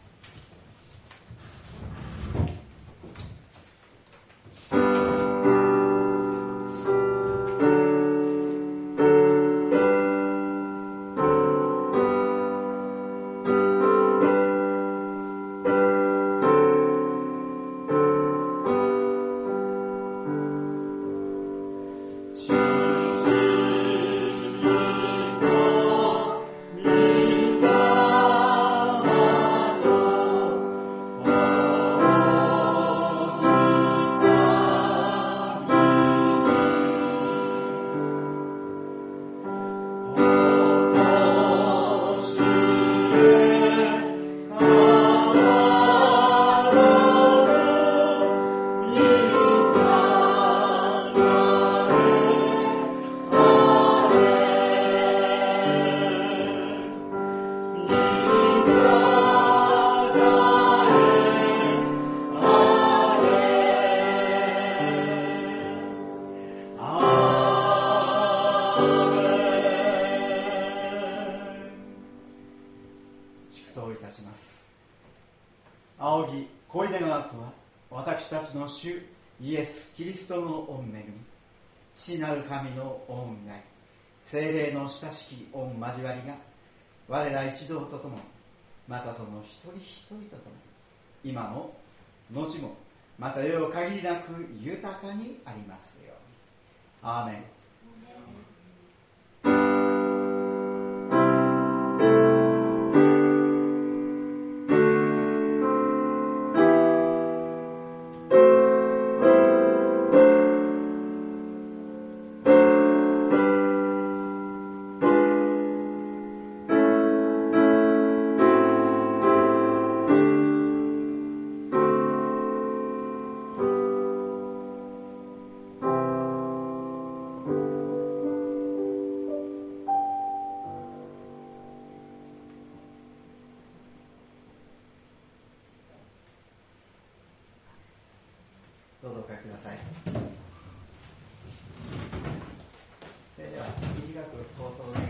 主イエス・キリストの御恵み、父なる神の御恩愛、聖霊の親しき御交わりが我ら一同とともに、またその一人一人とともに、今も後もまた世を限りなく豊かにありますように。アーメン。どうぞお書きください。それでは短く放送